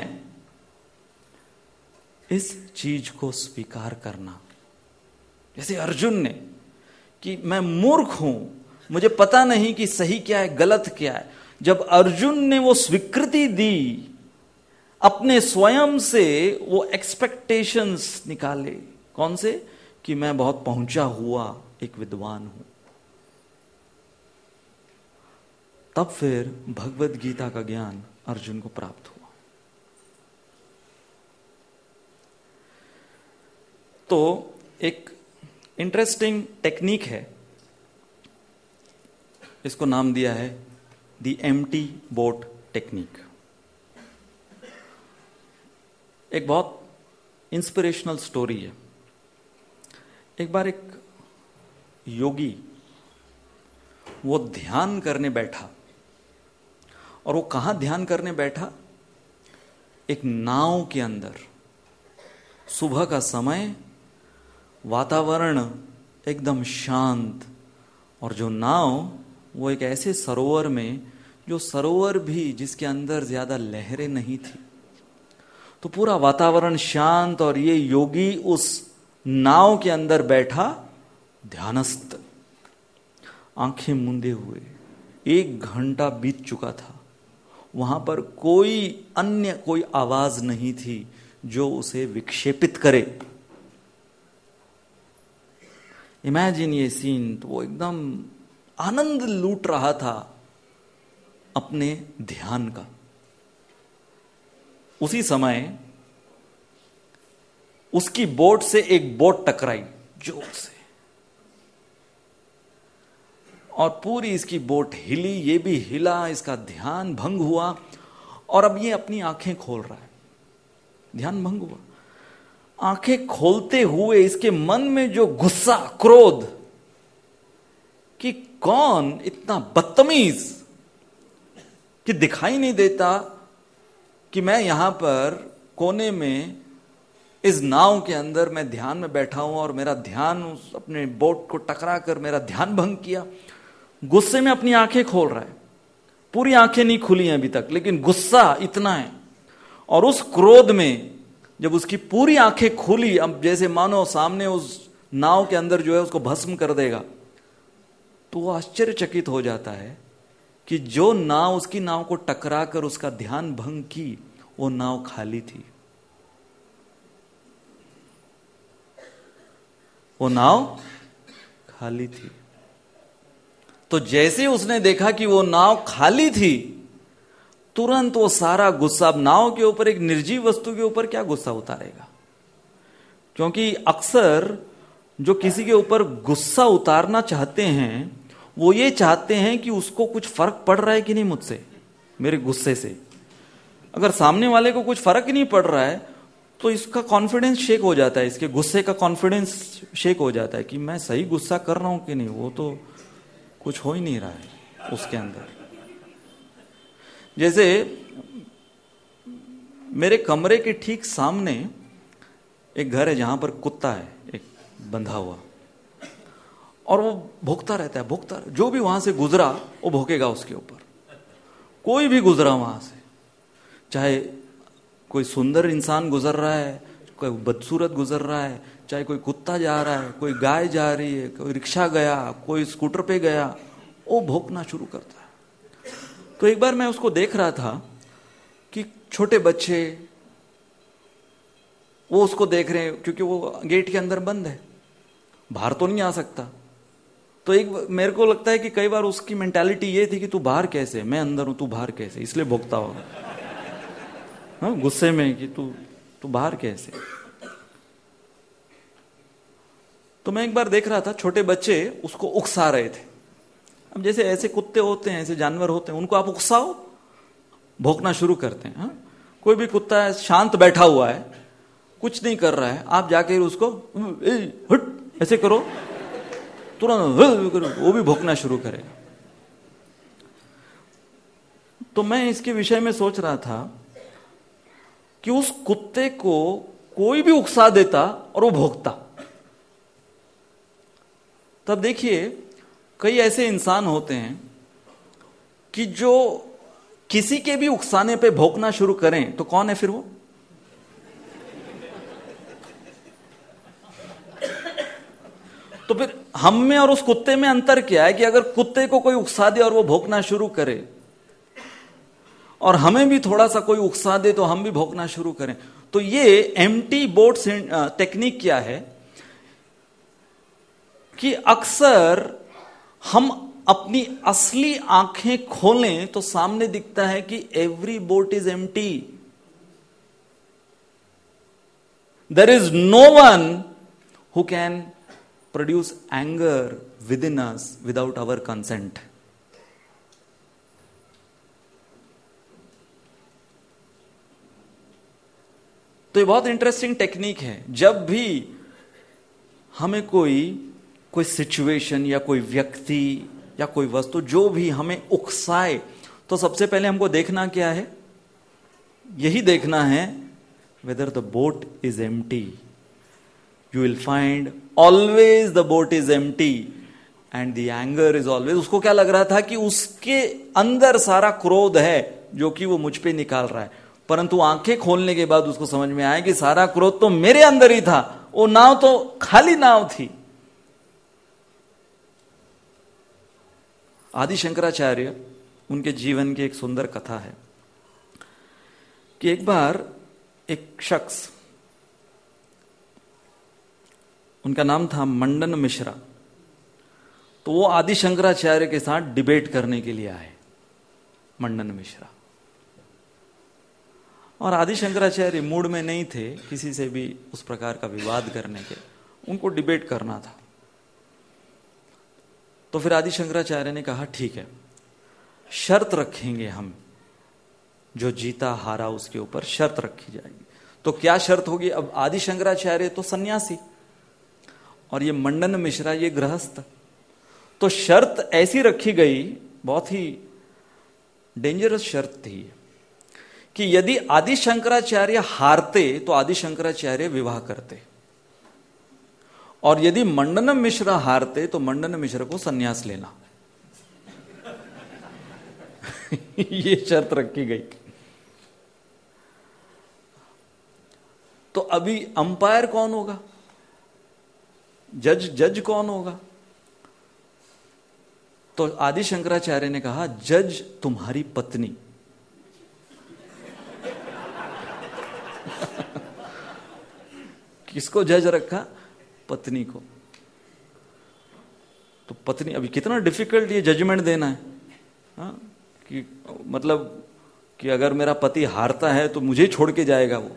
इस चीज को स्वीकार करना, जैसे अर्जुन ने, कि मैं मूर्ख हूं, मुझे पता नहीं कि सही क्या है गलत क्या है। जब अर्जुन ने वो स्वीकृति दी, अपने स्वयं से वो एक्सपेक्टेशंस निकाले, कौन से, कि मैं बहुत पहुंचा हुआ एक विद्वान हूं, तब फिर भगवत गीता का ज्ञान अर्जुन को प्राप्त हुआ। तो एक इंटरेस्टिंग टेक्निक है, इसको नाम दिया है द एम्प्टी बोट टेक्निक। एक बहुत इंस्पिरेशनल स्टोरी है। एक बार एक योगी वो ध्यान करने बैठा, और वो कहां ध्यान करने बैठा, एक नाव के अंदर। सुबह का समय, वातावरण एकदम शांत, और जो नाव वो एक ऐसे सरोवर में, जो सरोवर भी जिसके अंदर ज्यादा लहरें नहीं थी, तो पूरा वातावरण शांत, और ये योगी उस नाव के अंदर बैठा ध्यानस्थ, आंखें मूंदे हुए। एक घंटा बीत चुका था, वहां पर कोई अन्य कोई आवाज नहीं थी जो उसे विक्षेपित करे। इमेजिन ये सीन, तो वो एकदम आनंद लूट रहा था अपने ध्यान का। उसी समय उसकी बोट से एक बोट टकराई जोर से, और पूरी इसकी बोट हिली, ये भी हिला, इसका ध्यान भंग हुआ। और अब ये अपनी आंखें खोल रहा है, ध्यान भंग हुआ। आंखें खोलते हुए इसके मन में जो गुस्सा, क्रोध, कि कौन इतना बदतमीज कि दिखाई नहीं देता कि मैं यहां पर कोने में इस नाव के अंदर मैं ध्यान में बैठा हूं और मेरा ध्यान उस अपने बोट को टकरा कर मेरा ध्यान भंग किया। गुस्से में अपनी आंखें खोल रहा है, पूरी आंखें नहीं खुली हैं अभी तक, लेकिन गुस्सा इतना है। और उस क्रोध में जब उसकी पूरी आंखें खुली, अब जैसे मानो सामने उस नाव के अंदर जो है उसको भस्म कर देगा, तो वो आश्चर्यचकित हो जाता है कि जो नाव उसकी नाव को टकरा कर उसका ध्यान भंग की, वो नाव खाली थी। वो नाव खाली थी। तो जैसे उसने देखा कि वो नाव खाली थी, तुरंत वो सारा गुस्सा, अब नाव के ऊपर, एक निर्जीव वस्तु के ऊपर क्या गुस्सा उतारेगा? क्योंकि अक्सर जो किसी के ऊपर गुस्सा उतारना चाहते हैं, वो ये चाहते हैं कि उसको कुछ फर्क पड़ रहा है कि नहीं मुझसे, मेरे गुस्से से। अगर सामने वाले को कुछ फर्क ही नहीं पड़ रहा है तो इसका कॉन्फिडेंस शेक हो जाता है, इसके गुस्से का कॉन्फिडेंस शेक हो जाता है कि मैं सही गुस्सा कर रहा हूं कि नहीं, वो तो कुछ हो ही नहीं रहा है उसके अंदर। जैसे मेरे कमरे के ठीक सामने एक घर है जहां पर कुत्ता है एक बंधा हुआ, और वो भौंकता रहता है, भौंकता, जो भी वहां से गुजरा वो भौंकेगा उसके ऊपर। कोई भी गुजरा वहां से, चाहे कोई सुंदर इंसान गुजर रहा है, कोई बदसूरत गुजर रहा है, चाहे कोई कुत्ता जा रहा है, कोई गाय जा रही है, कोई रिक्शा गया, कोई स्कूटर पे गया, वो भौंकना शुरू करता है। तो एक बार मैं उसको देख रहा था कि छोटे बच्चे वो उसको देख रहे हैं, क्योंकि वो गेट के अंदर बंद है, बाहर तो नहीं आ सकता। तो एक मेरे को लगता है कि कई बार उसकी मेंटालिटी ये थी कि तू बाहर कैसे, मैं अंदर हूं, तू बाहर कैसे, इसलिए भौंकता होगा, हाँ, गुस्से में कि तू तू बाहर कैसे। तो मैं एक बार देख रहा था, छोटे बच्चे उसको उकसा रहे थे। अब जैसे ऐसे कुत्ते होते हैं, ऐसे जानवर होते हैं, उनको आप उकसाओ, भौंकना शुरू करते हैं। हाँ? कोई भी कुत्ता है, शांत बैठा हुआ है, कुछ नहीं कर रहा है, आप जाके उसको हट ऐसे करो, तुरंत करो, वो भी भौंकना शुरू करेगा। तो मैं इसके विषय में सोच रहा था कि उस कुत्ते को कोई भी उकसा देता और वो भौंकता। तब देखिए, कई ऐसे इंसान होते हैं कि जो किसी के भी उकसाने पे भौंकना शुरू करें, तो कौन है फिर वो? तो फिर हम में और उस कुत्ते में अंतर क्या है कि अगर कुत्ते को कोई उकसा दे और वो भौंकना शुरू करे, और हमें भी थोड़ा सा कोई उकसा दे तो हम भी भौंकना शुरू करें। तो ये एम्प्टी बोट टेक्निक क्या है कि अक्सर हम अपनी असली आंखें खोलें तो सामने दिखता है कि every boat is empty, there is no one who can produce anger within us without our consent. तो ये बहुत इंटरेस्टिंग टेक्निक है। जब भी हमें कोई कोई सिचुएशन या कोई व्यक्ति या कोई वस्तु जो भी हमें उकसाए, तो सबसे पहले हमको देखना क्या है? यही देखना है whether the boat is empty. You will find always the boat is empty and the anger is always. उसको क्या लग रहा था कि उसके अंदर सारा क्रोध है जो कि वो मुझ पे निकाल रहा है, परंतु आंखें खोलने के बाद उसको समझ में आया कि सारा क्रोध तो मेरे अंदर ही था, वो नाव तो खाली नाव थी। आदि शंकराचार्य, उनके जीवन की एक सुंदर कथा है कि एक बार एक शख्स, उनका नाम था मंडन मिश्रा, तो वो आदि शंकराचार्य के साथ डिबेट करने के लिए आए। मंडन मिश्रा और आदि शंकराचार्य मूड में नहीं थे किसी से भी उस प्रकार का विवाद करने के, उनको डिबेट करना था। तो फिर आदि शंकराचार्य ने कहा ठीक है, शर्त रखेंगे हम, जो जीता हारा उसके ऊपर शर्त रखी जाएगी। तो क्या शर्त होगी? अब आदि शंकराचार्य तो सन्यासी और ये मंडन मिश्रा ये गृहस्थ, तो शर्त ऐसी रखी गई, बहुत ही डेंजरस शर्त थी कि यदि आदि शंकराचार्य हारते तो आदि शंकराचार्य विवाह करते, और यदि मंडनम मिश्रा हारते तो मंडन मिश्र को संन्यास लेना। ये शर्त रखी गई। तो अभी अंपायर कौन होगा, जज जज कौन होगा? तो आदि शंकराचार्य ने कहा जज तुम्हारी पत्नी। किसको जज रखा? पत्नी को। तो पत्नी, अभी कितना डिफिकल्ट ये जजमेंट देना है, हाँ? कि मतलब कि अगर मेरा पति हारता है तो मुझे छोड़ के जाएगा वो।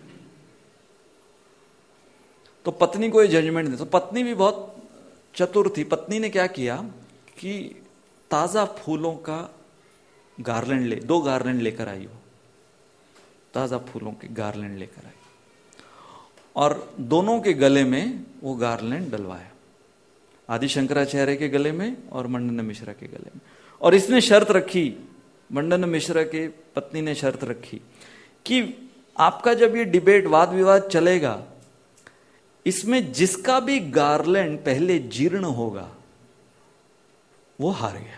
तो पत्नी को ये जजमेंट दे। तो पत्नी भी बहुत चतुर थी। पत्नी ने क्या किया कि ताजा फूलों का गार्लैंड ले, दो गार्लैंड लेकर आई वो, ताजा फूलों के गार्लैंड लेकर आई, और दोनों के गले में वो गार्लैंड डलवाया, आदि शंकराचार्य के गले में और मंडन मिश्रा के गले में। और इसने शर्त रखी, मंडन मिश्रा के पत्नी ने शर्त रखी कि आपका जब ये डिबेट, वाद विवाद चलेगा, इसमें जिसका भी गार्लैंड पहले जीर्ण होगा वो हार गया।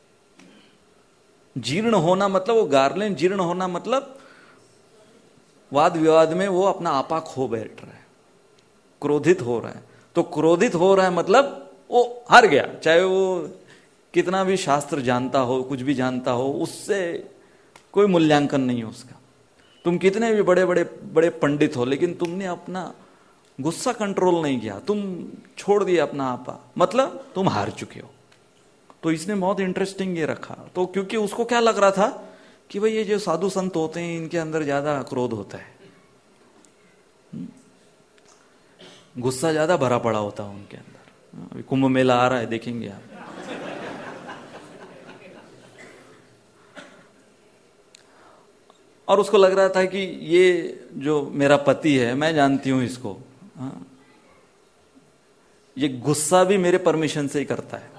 जीर्ण होना मतलब, वो गार्लैंड जीर्ण होना मतलब वाद विवाद में वो अपना आपा खो बैठ रहा है, क्रोधित हो रहा है। तो क्रोधित हो रहा है मतलब वो हार गया, चाहे वो कितना भी शास्त्र जानता हो, कुछ भी जानता हो, उससे कोई मूल्यांकन नहीं है उसका। तुम कितने भी बड़े बड़े बड़े पंडित हो, लेकिन तुमने अपना गुस्सा कंट्रोल नहीं किया, तुम छोड़ दिया अपना आपा, मतलब तुम हार चुके हो। तो इसने बहुत इंटरेस्टिंग ये रखा। तो क्योंकि उसको क्या लग रहा था कि भाई ये जो साधु संत होते हैं इनके अंदर ज्यादा क्रोध होता है, गुस्सा ज्यादा भरा पड़ा होता है उनके अंदर। अभी कुंभ मेला आ रहा है, देखेंगे आप। और उसको लग रहा था कि ये जो मेरा पति है, मैं जानती हूं इसको, हाँ, ये गुस्सा भी मेरे परमिशन से ही करता है।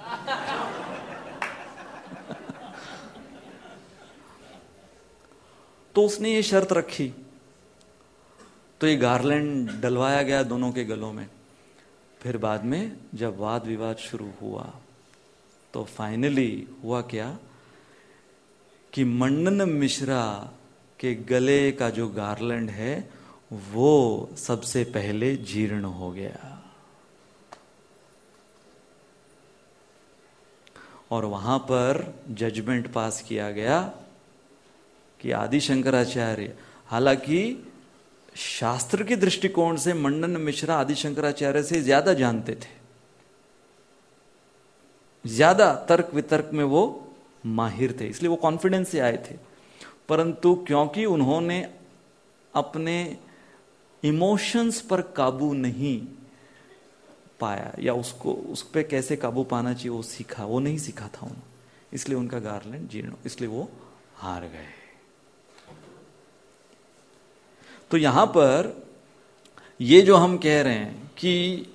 तो उसने ये शर्त रखी, तो ये गार्लैंड डलवाया गया दोनों के गलों में। फिर बाद में जब वाद विवाद शुरू हुआ तो फाइनली हुआ क्या कि मंडन मिश्रा के गले का जो गार्लैंड है वो सबसे पहले जीर्ण हो गया, और वहां पर जजमेंट पास किया गया कि आदि शंकराचार्य, हालांकि शास्त्र के दृष्टिकोण से मंडन मिश्रा आदि शंकराचार्य से ज्यादा जानते थे, ज्यादा तर्क वितर्क में वो माहिर थे, इसलिए वो कॉन्फिडेंस से आए थे। परंतु क्योंकि उन्होंने अपने इमोशंस पर काबू नहीं पाया, या उसको उस पर कैसे काबू पाना चाहिए वो सीखा, वो नहीं सीखा था उन्होंने, इसलिए उनका गार्लैंड जीर्ण, इसलिए वो हार गए। तो यहां पर ये जो हम कह रहे हैं कि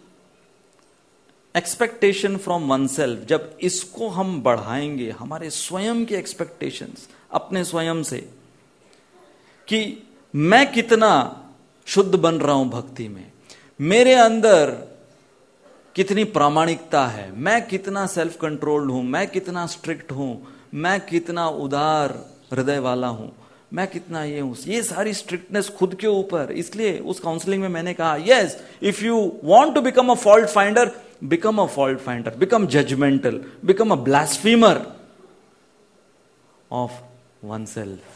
एक्सपेक्टेशन फ्रॉम वन सेल्फ, जब इसको हम बढ़ाएंगे, हमारे स्वयं के एक्सपेक्टेशंस अपने स्वयं से, कि मैं कितना शुद्ध बन रहा हूं भक्ति में, मेरे अंदर कितनी प्रामाणिकता है, मैं कितना सेल्फ कंट्रोल्ड हूं, मैं कितना स्ट्रिक्ट हूं, मैं कितना उदार हृदय वाला हूं, मैं कितना ये हूं, ये सारी स्ट्रिक्टनेस खुद के ऊपर। इसलिए उस काउंसलिंग में मैंने कहा, yes, if you want to become a fault finder, become a fault finder, become judgemental, become a blasphemer of oneself.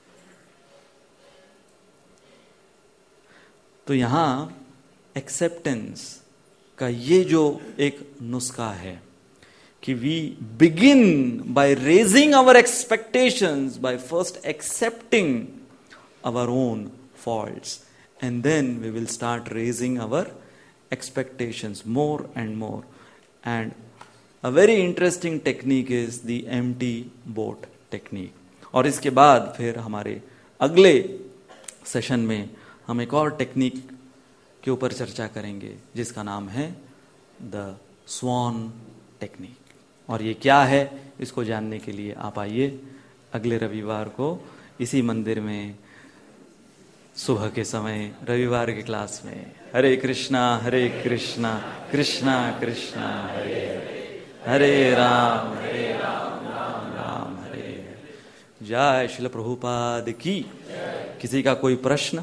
तो यहां एक्सेप्टेंस का ये जो एक नुस्खा है कि we begin by raising our expectations, by first accepting our own faults, and then we will start raising our expectations more and more. And a very interesting technique is the empty boat technique. और इसके बाद फिर हमारे अगले session में हम एक और टेक्निक के ऊपर चर्चा करेंगे जिसका नाम है द स्वान टेक्निक। और ये क्या है, इसको जानने के लिए आप आइए अगले रविवार को इसी मंदिर में सुबह के समय रविवार के क्लास में हरे कृष्णा हरे कृष्णा कृष्णा कृष्णा हरे हरे हरे राम हरे राम राम राम हरे हरे। जय श्रील प्रभुपाद की। किसी का कोई प्रश्न?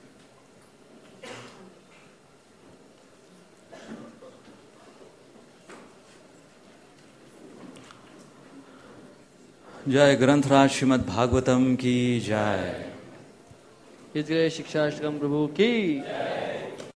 जय ग्रंथराज श्रीमद् भागवतम की जय। इस शिक्षाष्टकम प्रभु की